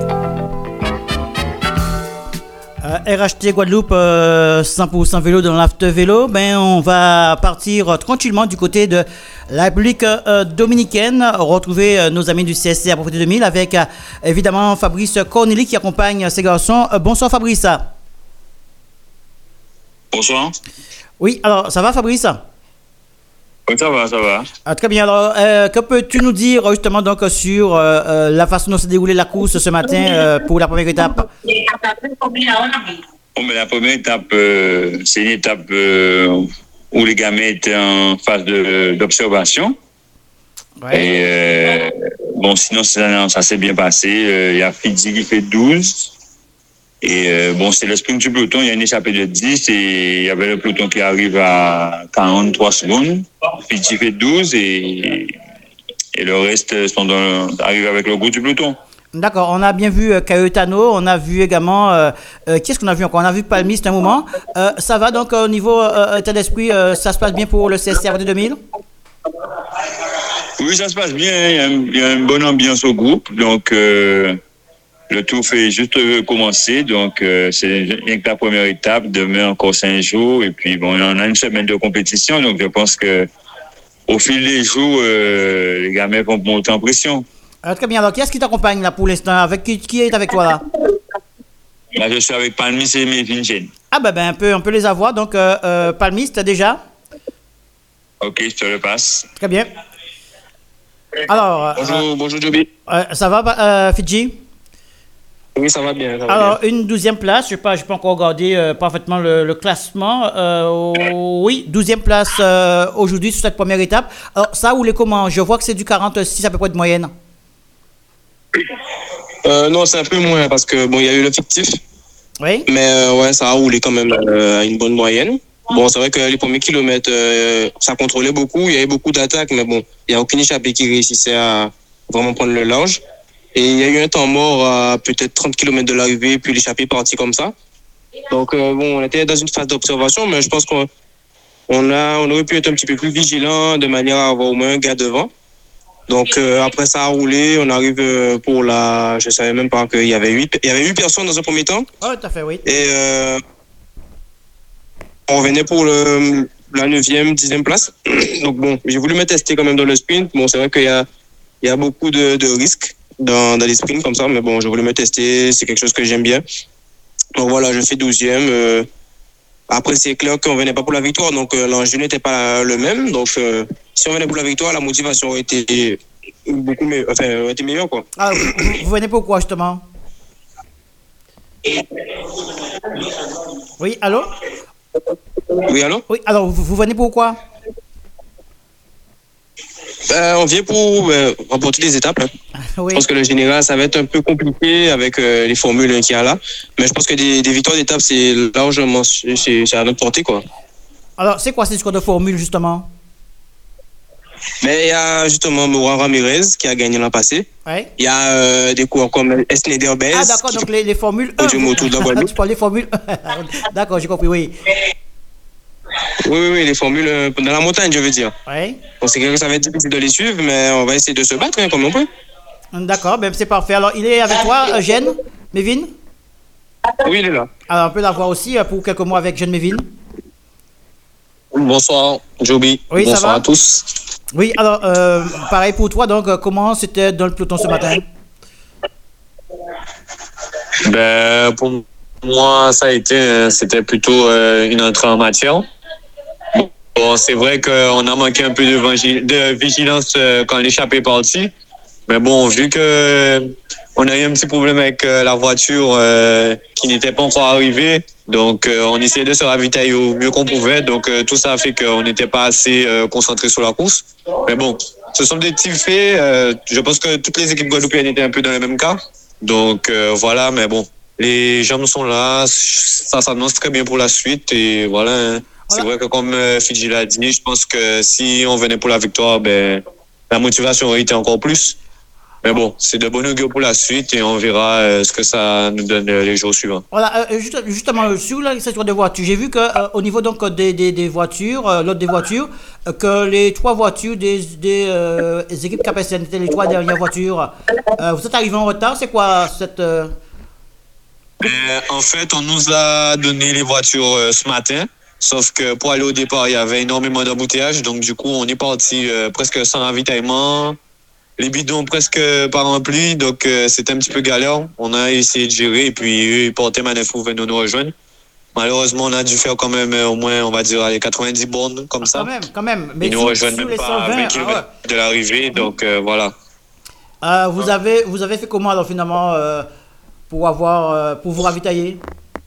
Euh, R H T Guadeloupe, euh, cent pour cent vélo dans l'after vélo. Ben, on va partir euh, tranquillement du côté de la République euh, dominicaine, retrouver euh, nos amis du C S C à Propriété deux mille avec euh, évidemment Fabrice Corneli qui accompagne ces garçons. Euh, bonsoir Fabrice. Bonsoir. Oui, alors ça va Fabrice? Oui, ça va, ça va. Ah, très bien. Alors, euh, que peux-tu nous dire justement donc sur euh, euh, la façon dont s'est déroulée la course ce matin euh, pour la première étape? Bon, mais la première étape, euh, c'est une étape euh, où les gamins étaient en phase de, d'observation. Ouais. Et euh, bon, sinon, ça, ça s'est bien passé. Il euh, y a Fidji qui fait douze. Et euh, bon, c'est le sprint du peloton, il y a une échappée de dix et il y avait le peloton qui arrive à quarante-trois secondes. Fidji fait douze et, et le reste sont dans, arrive avec le groupe du peloton. D'accord, on a bien vu euh, Cayetano, on a vu également, euh, euh, qu'est-ce qu'on a vu encore? On a vu Palmiste un moment. Euh, ça va donc au niveau euh, état d'esprit, euh, ça se passe bien pour le C S C R D deux mille? Oui, ça se passe bien, il y a, un, il y a une bonne ambiance au groupe, donc... Euh, le tour fait juste commencer, donc euh, c'est rien que la première étape. Demain encore cinq jours et puis bon, on a une semaine de compétition, donc je pense que au fil des jours, euh, les gamins vont monter en pression. Euh, très bien. Alors, qui est-ce qui t'accompagne là pour l'instant? Avec qui, qui est avec toi là? Là, je suis avec Palmis et Mévingen. Ah ben, ben, on peut, on peut les avoir. Donc, euh, euh, Palmis, t'as déjà? Ok, je te le passe. Très bien. Alors. Bonjour, euh, bonjour Joby. Euh, ça va, euh, Fidji? Oui, ça va bien. Ça va Alors, bien. une douzième place, je n'ai pas, pas encore regardé euh, parfaitement le, le classement. Euh, oh, oui, douzième place euh, aujourd'hui sur cette première étape. Alors, ça, vous les comment? Je vois que c'est du quarante-six à peu près de moyenne. Euh, non, c'est un peu moins parce que bon, il y a eu le fictif. Oui. Mais euh, ouais, ça a roulé quand même euh, à une bonne moyenne. Bon, c'est vrai que les premiers kilomètres, euh, ça contrôlait beaucoup. Il y avait beaucoup d'attaques, mais bon, il n'y a aucune échappée qui réussissait à vraiment prendre le large. Et il y a eu un temps mort à peut-être trente kilomètres de l'arrivée, puis l'échappée est partie comme ça. Donc, euh, bon, on était dans une phase d'observation, mais je pense qu'on on a, on aurait pu être un petit peu plus vigilant de manière à avoir au moins un gars devant. Donc, euh, après ça a roulé, on arrive euh, pour la... Je savais même pas qu'il y avait huit, il y avait huit personnes dans un premier temps. Oh, tout à fait, oui. Et euh, on revenait pour le, la neuvième, dixième place. Donc, bon, j'ai voulu me tester quand même dans le sprint. Bon, c'est vrai qu'il y a, il y a beaucoup de, de risques dans, dans les sprints comme ça, mais bon, j'ai voulu me tester. C'est quelque chose que j'aime bien. Donc, voilà, je fais douzième. Euh, Après, c'est clair qu'on ne venait pas pour la victoire, donc euh, l'enjeu n'était pas le même. Donc, euh, si on venait pour la victoire, la motivation aurait été beaucoup meilleure, enfin, aurait été meilleure, quoi. Ah, vous, vous venez pourquoi, justement? Oui, allô? Oui, allô? Oui, alors, vous, vous venez pourquoi? Ben, on vient pour euh, remporter des étapes. Hein. Oui. Je pense que le général, ça va être un peu compliqué avec euh, les formules qu'il y a là. Mais je pense que des, des victoires d'étapes, c'est largement c'est, c'est à notre portée, quoi. Alors, c'est quoi ces scores de formule, justement? Mais il y a justement Moura Ramirez qui a gagné l'an passé. Ouais. Il y a euh, des coureurs comme Esneder Bez. Ah, d'accord, donc les, les formules un. Du moto de la Guadeloupe. Tu parles des formules D'accord, j'ai compris, oui. Oui, oui, oui, les formules euh, dans la montagne, je veux dire. Oui. Bon, c'est clair que ça va être difficile de les suivre, mais on va essayer de se battre hein, comme on peut. D'accord, ben c'est parfait. Alors, il est avec toi, Eugène Mévin? Oui, il est là. Alors, on peut l'avoir aussi pour quelques mois avec Eugène Mévin. Bonsoir, Joby. Oui, bonsoir ça va? à tous. Oui, alors, euh, pareil pour toi, donc, euh, comment c'était dans le peloton ce matin? Ben, pour moi, ça a été, c'était plutôt euh, une entrée en matière. Bon, c'est vrai qu'on a manqué un peu de, de vigilance euh, quand l'échappée est partie. Mais bon, vu que on a eu un petit problème avec euh, la voiture euh, qui n'était pas encore arrivée, donc euh, on essayait de se ravitailler au mieux qu'on pouvait. Donc euh, tout ça a fait qu'on n'était pas assez euh, concentré sur la course. Mais bon, ce sont des petits faits. Euh, je pense que toutes les équipes guadeloupéennes étaient un peu dans le même cas. Donc euh, voilà, mais bon, les jambes sont là. Ça s'annonce très bien pour la suite. Et voilà, c'est vrai que comme euh, Fidji l'a dit, je pense que si on venait pour la victoire, ben, la motivation aurait été encore plus. Mais bon, c'est de bon augure pour la suite et on verra euh, ce que ça nous donne euh, les jours suivants. Voilà, euh, juste, justement, sur la question des voitures, j'ai vu qu'au euh, niveau donc, des, des, des voitures, euh, l'autre des voitures, euh, que les trois voitures des, des, euh, des équipes capacitaires étaient les trois dernières voitures. Euh, vous êtes arrivé en retard, c'est quoi cette... Euh... Euh, en fait, on nous a donné les voitures euh, ce matin. Sauf que pour aller au départ, il y avait énormément d'embouteillages. Donc, du coup, on est parti euh, presque sans ravitaillement. Les bidons presque pas remplis. Donc, euh, c'était un petit peu galère. On a essayé de gérer. Et puis, eux, ils portaient manœuvre pour venir nous rejoindre. Malheureusement, on a dû faire quand même euh, au moins, on va dire, les quatre-vingt-dix bornes comme ah, ça. Quand même, quand même. Mais ils nous sur, rejoignent sur même les pas cent vingt, à vingt kilomètres ah ouais. de l'arrivée. Donc, euh, voilà. Euh, vous, avez, vous avez fait comment, alors, finalement, euh, pour, avoir, euh, pour vous ravitailler?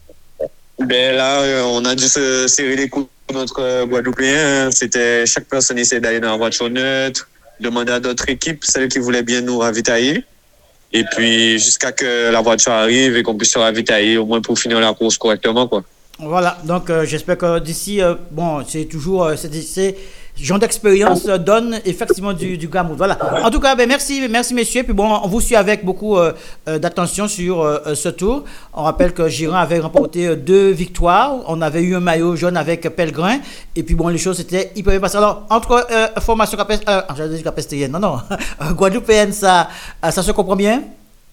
Ben là, euh, on a dû se serrer les coups pour notre euh, Guadeloupéen. C'était chaque personne essayait d'aller dans la voiture neutre, demander à d'autres équipes, celles qui voulaient bien nous ravitailler. Et puis jusqu'à que la voiture arrive et qu'on puisse se ravitailler, au moins pour finir la course correctement, quoi. Voilà, donc euh, j'espère que d'ici, euh, bon, c'est toujours, euh, c'est, c'est genre d'expérience euh, donne effectivement du, du glamour. Voilà. En tout cas, ben merci, merci messieurs. Puis bon, on vous suit avec beaucoup euh, euh, d'attention sur euh, ce tour. On rappelle que Giron avait remporté euh, deux victoires. On avait eu un maillot jaune avec Pellegrin. Et puis bon, les choses étaient hyper bien passées. Alors, entre euh, formation capestérienne, euh, j'allais dire capestérienne, non, non, guadeloupéenne, ça, ça se comprend bien?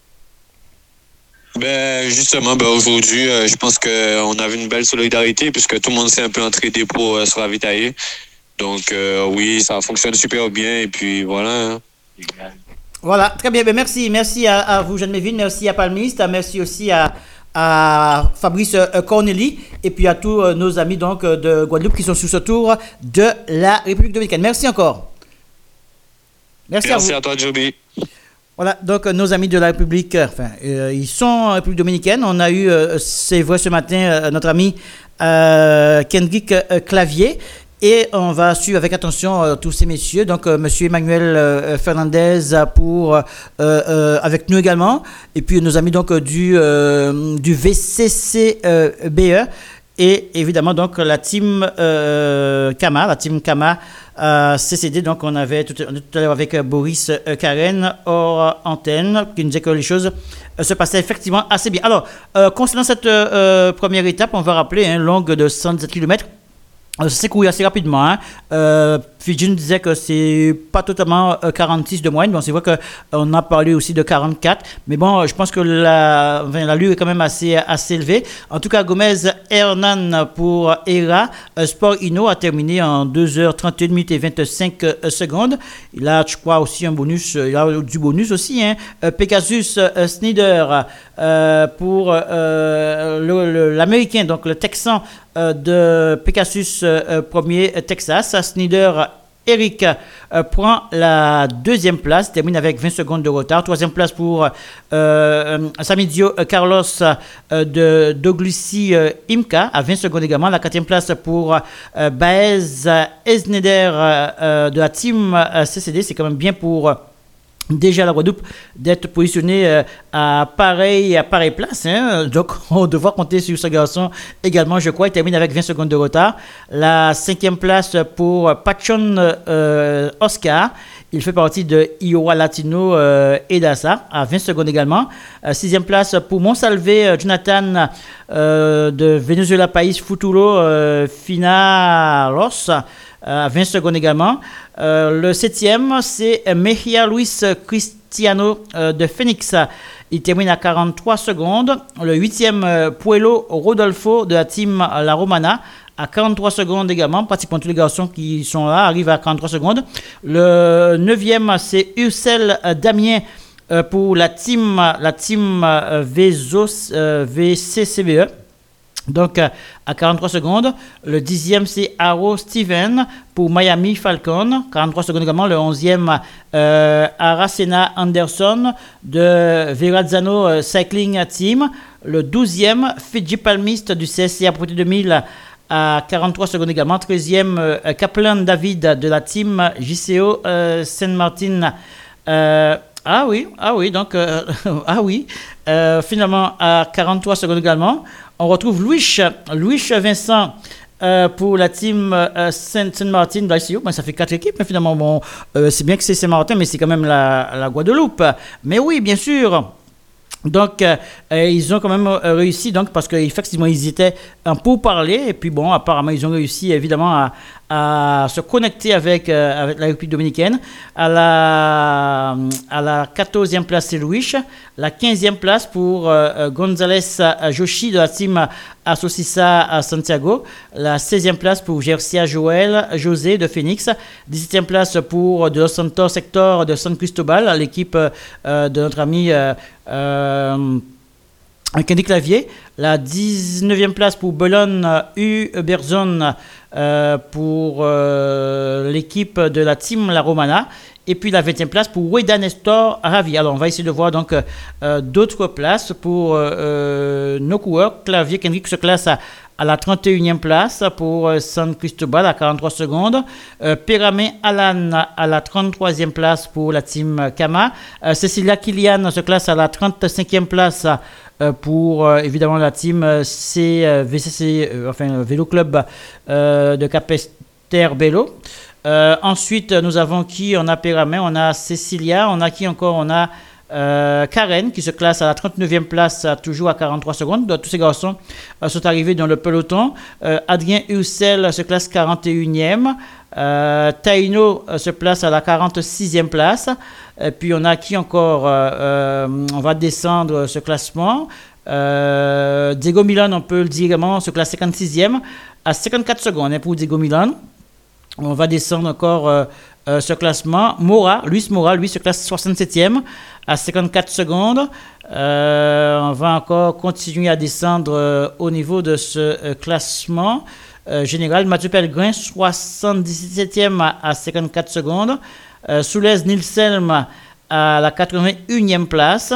Ben justement, ben aujourd'hui, euh, je pense qu'on avait une belle solidarité puisque tout le monde s'est un peu entraidé pour euh, se ravitailler. Donc euh, oui, ça fonctionne super bien et puis voilà. Voilà, très bien. Ben, merci, merci à, à vous, Jeanne Mévin, merci à Palmiste, merci aussi à, à Fabrice euh, Corneli et puis à tous euh, nos amis donc de Guadeloupe qui sont sur ce tour de la République dominicaine. Merci encore. Merci, merci à vous. à toi, Joby. Voilà, donc euh, nos amis de la République, euh, enfin, euh, ils sont en République dominicaine. On a eu, euh, c'est vrai, ce matin, euh, notre ami euh, Kendrick euh, Clavier. Et on va suivre avec attention euh, tous ces messieurs. Donc, euh, monsieur Emmanuel euh, Fernandez pour, euh, euh, avec nous également. Et puis, nos amis donc, du, euh, du V C C B E. Et évidemment, donc, la team euh, Kama, la team Kama euh, C C D. Donc, on avait tout, tout à l'heure avec Boris euh, Karen hors antenne qui nous disait que les choses euh, se passaient effectivement assez bien. Alors, euh, concernant cette euh, première étape, on va rappeler, hein, longue de cent dix-sept kilomètres. Ça s'est couru assez rapidement. Hein. Euh, Fidjin disait que c'est pas totalement euh, quarante-six de moyenne. Bon, c'est vrai qu'on a parlé aussi de quarante-quatre. Mais bon, je pense que la, enfin, l'allure est quand même assez, assez élevée. En tout cas, Gomez Hernan pour Era. Euh, Sport Inno a terminé en deux heures trente et une minutes et vingt-cinq secondes. Il a, je crois, aussi un bonus. Il a du bonus aussi. Hein. Euh, Pegasus euh, Snyder euh, pour euh, le, le, l'Américain, donc le Texan euh, de Pegasus euh, premier Texas. Snyder Eric euh, prend la deuxième place, termine avec vingt secondes de retard. Troisième place pour euh, Samidio Carlos euh, de Douglasy euh, Imka à vingt secondes également. La quatrième place pour euh, Baez Esneder euh, de la team euh, C C D. C'est quand même bien pour... Euh, déjà la Guadeloupe d'être positionné euh, à pareille à pareille place, hein. Donc on va devoir compter sur ce garçon également, je crois. Il termine avec vingt secondes de retard. La cinquième place pour Pachon euh, Oscar. Il fait partie de Iowa Latino euh, Edasa à vingt secondes également. Euh, sixième place pour Monsalve euh, Jonathan euh, de Venezuela País Futuro euh, Finalos à vingt secondes également. Euh, le septième, c'est Mejia Luis Cristiano euh, de Phoenix. Il termine à quarante-trois secondes. Le huitième, euh, Puello Rodolfo de la team La Romana à quarante-trois secondes également. Pratiquement tous les garçons qui sont là arrivent à quarante-trois secondes. Le neuvième, c'est Ursel Damien euh, pour la team, la team euh, Vezos, euh, V C C B E. Donc, euh, à quarante-trois secondes. Le dixième, c'est Aro Steven pour Miami Falcon. quarante-trois secondes également. Le onzième, euh, Aracena Anderson de Verrazzano euh, Cycling Team. Le douzième, Fidji Palmiste du C S C A Proté deux mille à quarante-trois secondes également. treizième, euh, Kaplan David de la team J C O euh, Saint-Martin. Euh, ah oui, ah oui, donc, euh, ah oui. Euh, finalement, à quarante-trois secondes également. On retrouve Louis, Louis Vincent euh, pour la team euh, Saint-Martin de l'I C O. Ben, ça fait quatre équipes, mais finalement, bon, euh, c'est bien que c'est Saint-Martin, mais c'est quand même la, la Guadeloupe. Mais oui, bien sûr. Donc, euh, ils ont quand même réussi, donc, parce qu'effectivement, ils étaient en pourparlers. Et puis, bon, apparemment, ils ont réussi, évidemment, à, à se connecter avec, euh, avec la République dominicaine. À la, à la quatorzième place, c'est Louis. La quinzième place pour euh, González Joshi de la team Asocisa à Santiago. La seizième place pour Gercia Joël José de Phoenix. dix-septième place pour De Los Santos Hector de San Cristobal, l'équipe euh, de notre ami euh, euh, Candy Clavier. La dix-neuvième place pour Boulogne U Berzon euh, pour euh, l'équipe de la team La Romana. Et puis la vingtième place pour Weda Nestor Ravi. Alors on va essayer de voir donc euh, d'autres places pour euh, nos coureurs. Clavier Kendrick se classe à, à la trente et unième place pour euh, San Cristobal à quarante-trois secondes. Euh, Péramé Alan à la trente-troisième place pour la team Kama. Euh, Cecilia Kilian se classe à la trente-cinquième place euh, pour euh, évidemment la team euh, C, euh, V C C, euh, enfin Vélo Club euh, de Capesterre Bello. Euh, ensuite, nous avons qui? On a Péramé, on a Cecilia, on a qui encore? On a euh, Karen qui se classe à la trente-neuvième place, toujours à quarante-trois secondes. Donc, tous ces garçons euh, sont arrivés dans le peloton. Euh, Adrien Ursel se classe quarante et unième. Euh, Taino euh, se place à la quarante-sixième place. Et puis, on a qui encore? euh, euh, On va descendre ce classement. Euh, Diego Milan, on peut le dire également, se classe cinquante-sixième à cinquante-quatre secondes hein, pour Diego Milan. On va descendre encore euh, euh, ce classement. Mora, Luis Mora, lui se classe soixante-septième à cinquante-quatre secondes. Euh, on va encore continuer à descendre euh, au niveau de ce euh, classement euh, général. Mathieu Pellegrin, soixante-dix-septième à, à cinquante-quatre secondes. Euh, Soulez Nilselm à la quatre-vingt-unième place.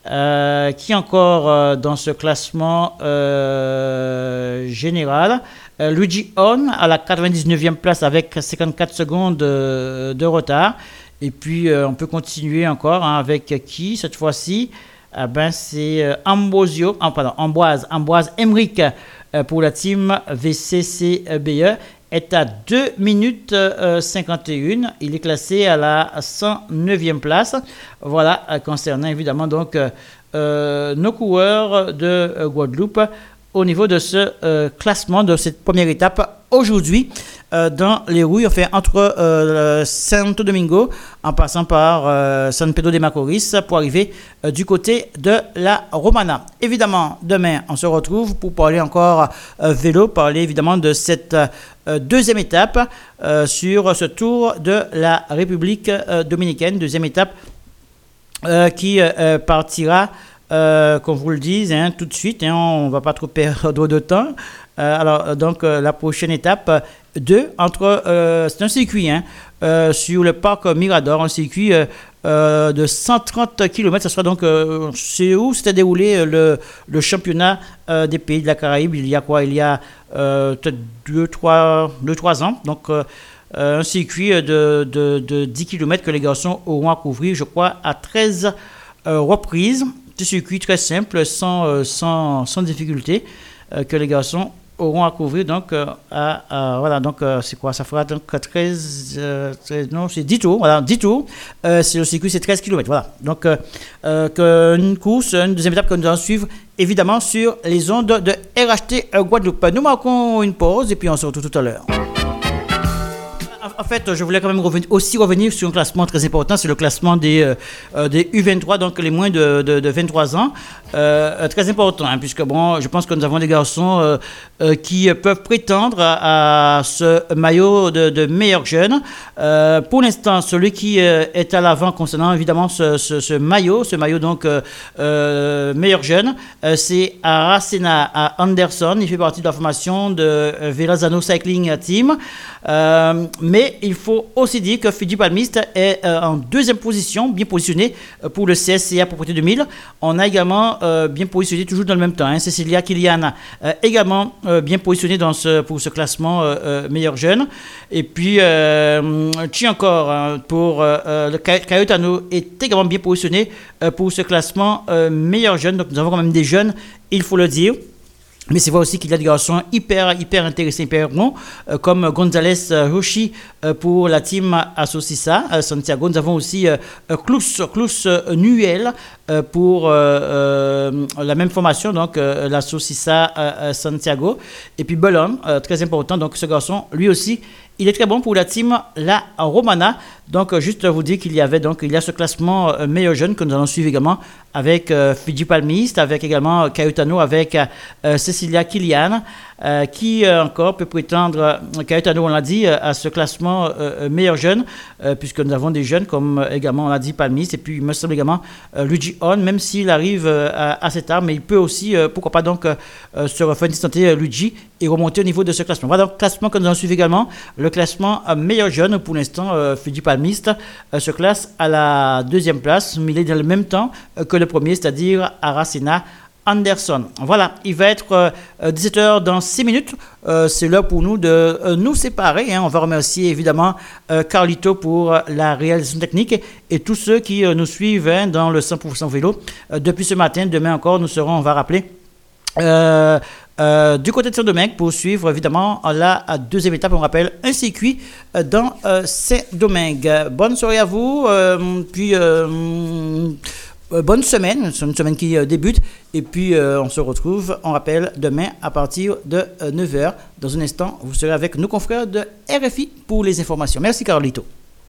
Euh, qui encore euh, dans ce classement euh, général? Euh, Luigi On à la quatre-vingt-dix-neuvième place avec cinquante-quatre secondes euh, de retard. Et puis, euh, on peut continuer encore hein, avec qui cette fois-ci ah ben, c'est euh, Ambrosio, ah, pardon, Ambroise, Ambroise Emmerich euh, pour la team V C C B E est à deux minutes euh, cinquante et un. Il est classé à la cent neuvième place. Voilà, euh, concernant évidemment donc euh, euh, nos coureurs de euh, Guadeloupe au niveau de ce euh, classement de cette première étape aujourd'hui euh, dans les rouilles, enfin entre euh, Santo Domingo en passant par euh, San Pedro de Macorís pour arriver euh, du côté de la Romana. Évidemment, demain, on se retrouve pour parler encore euh, vélo, parler évidemment de cette euh, deuxième étape euh, sur ce tour de la République euh, dominicaine, deuxième étape euh, qui euh, partira Euh, qu'on vous le dise hein, tout de suite, hein, on ne va pas trop perdre de temps. Euh, alors, donc, euh, la prochaine étape, deux, entre, euh, c'est un circuit hein, euh, sur le parc Mirador, un circuit euh, euh, de cent trente kilomètres. Ça sera donc, euh, c'est où s'était déroulé le, le championnat euh, des pays de la Caraïbe. Il y a quoi Il y a euh, peut-être deux, trois, deux, trois ans. Donc, euh, un circuit de, de, de dix kilomètres que les garçons auront à couvrir, je crois, à treize euh, reprises. C'est un circuit très simple, sans, sans, sans difficulté, euh, que les garçons auront à couvrir. Donc, euh, à, à, voilà, donc euh, c'est quoi? Ça fera donc treize, euh, treize non, c'est dix tours. Voilà, dix tours. Euh, c'est le circuit, c'est treize kilomètres. Voilà. Donc, euh, euh, une course, une deuxième étape que nous allons suivre, évidemment, sur les ondes de R H T Guadeloupe. Nous marquons une pause et puis on se retrouve tout à l'heure. En fait, je voulais quand même revenir, aussi revenir sur un classement très important, c'est le classement des, euh, des U vingt-trois, donc les moins de, de, de vingt-trois ans. Euh, très important, hein, puisque bon, je pense que nous avons des garçons euh, euh, qui peuvent prétendre à, à ce maillot de, de meilleur jeune. Euh, pour l'instant, celui qui euh, est à l'avant concernant évidemment ce, ce, ce maillot, ce maillot donc euh, euh, meilleur jeune, euh, c'est Aracena Anderson. Il fait partie de la formation de euh, Verrazano Cycling Team. Euh, mais il faut aussi dire que Philippe Palmiste est euh, en deuxième position, bien positionné euh, pour le C S C A Propreté deux mille. On a également euh, bien positionné, toujours dans le même temps, hein, Cecilia Kilian, euh, également euh, bien positionné dans ce, pour ce classement euh, euh, meilleur jeune. Et puis, euh, qui encore hein, pour euh, le Cayetano est également bien positionné euh, pour ce classement euh, meilleur jeune. Donc nous avons quand même des jeunes, il faut le dire. Mais c'est vrai aussi qu'il y a des garçons hyper, hyper intéressés, hyper bons, euh, comme González Rochi euh, pour la team Asocisa euh, Santiago. Nous avons aussi euh, Klus, Klus euh, Nuel euh, pour euh, euh, la même formation, donc euh, la Asocisa euh, Santiago. Et puis Bellon, euh, très important, donc ce garçon, lui aussi, il est très bon pour la team La Romana. Donc, juste vous dire qu'il y avait donc il y a ce classement euh, meilleur jeune que nous allons suivre également avec euh, Fiji Palmiste, avec également Cayetano, avec euh, Cecilia Kilian, euh, qui euh, encore peut prétendre, euh, Cayetano, on l'a dit, euh, à ce classement euh, meilleur jeune, euh, puisque nous avons des jeunes comme euh, également on l'a dit Palmiste, et puis il me semble également euh, Luigi On, même s'il arrive euh, à, à cet âge, mais il peut aussi, euh, pourquoi pas donc, euh, se refaire distanter euh, Luigi et remonter au niveau de ce classement. Voilà donc le classement que nous allons suivre également, le classement euh, meilleur jeune. Pour l'instant, euh, Fiji Palmiste euh, se classe à la deuxième place, mais il est dans le même temps euh, que le premier, c'est-à-dire Aracena Anderson. Voilà, il va être euh, dix-sept heures dans six minutes. Euh, c'est l'heure pour nous de euh, nous séparer. Hein. On va remercier évidemment euh, Carlito pour euh, la réalisation technique et, et tous ceux qui euh, nous suivent hein, dans le cent pour cent vélo. Euh, depuis ce matin, demain encore, nous serons, on va rappeler, euh, Euh, du côté de Saint-Domingue pour suivre évidemment la deuxième étape, on rappelle un circuit euh, dans euh, Saint-Domingue. Bonne soirée à vous, euh, puis euh, euh, bonne semaine, c'est une semaine qui euh, débute et puis euh, on se retrouve, on rappelle, demain à partir de euh, neuf heures. Dans un instant, vous serez avec nos confrères de R F I pour les informations. Merci Carlito.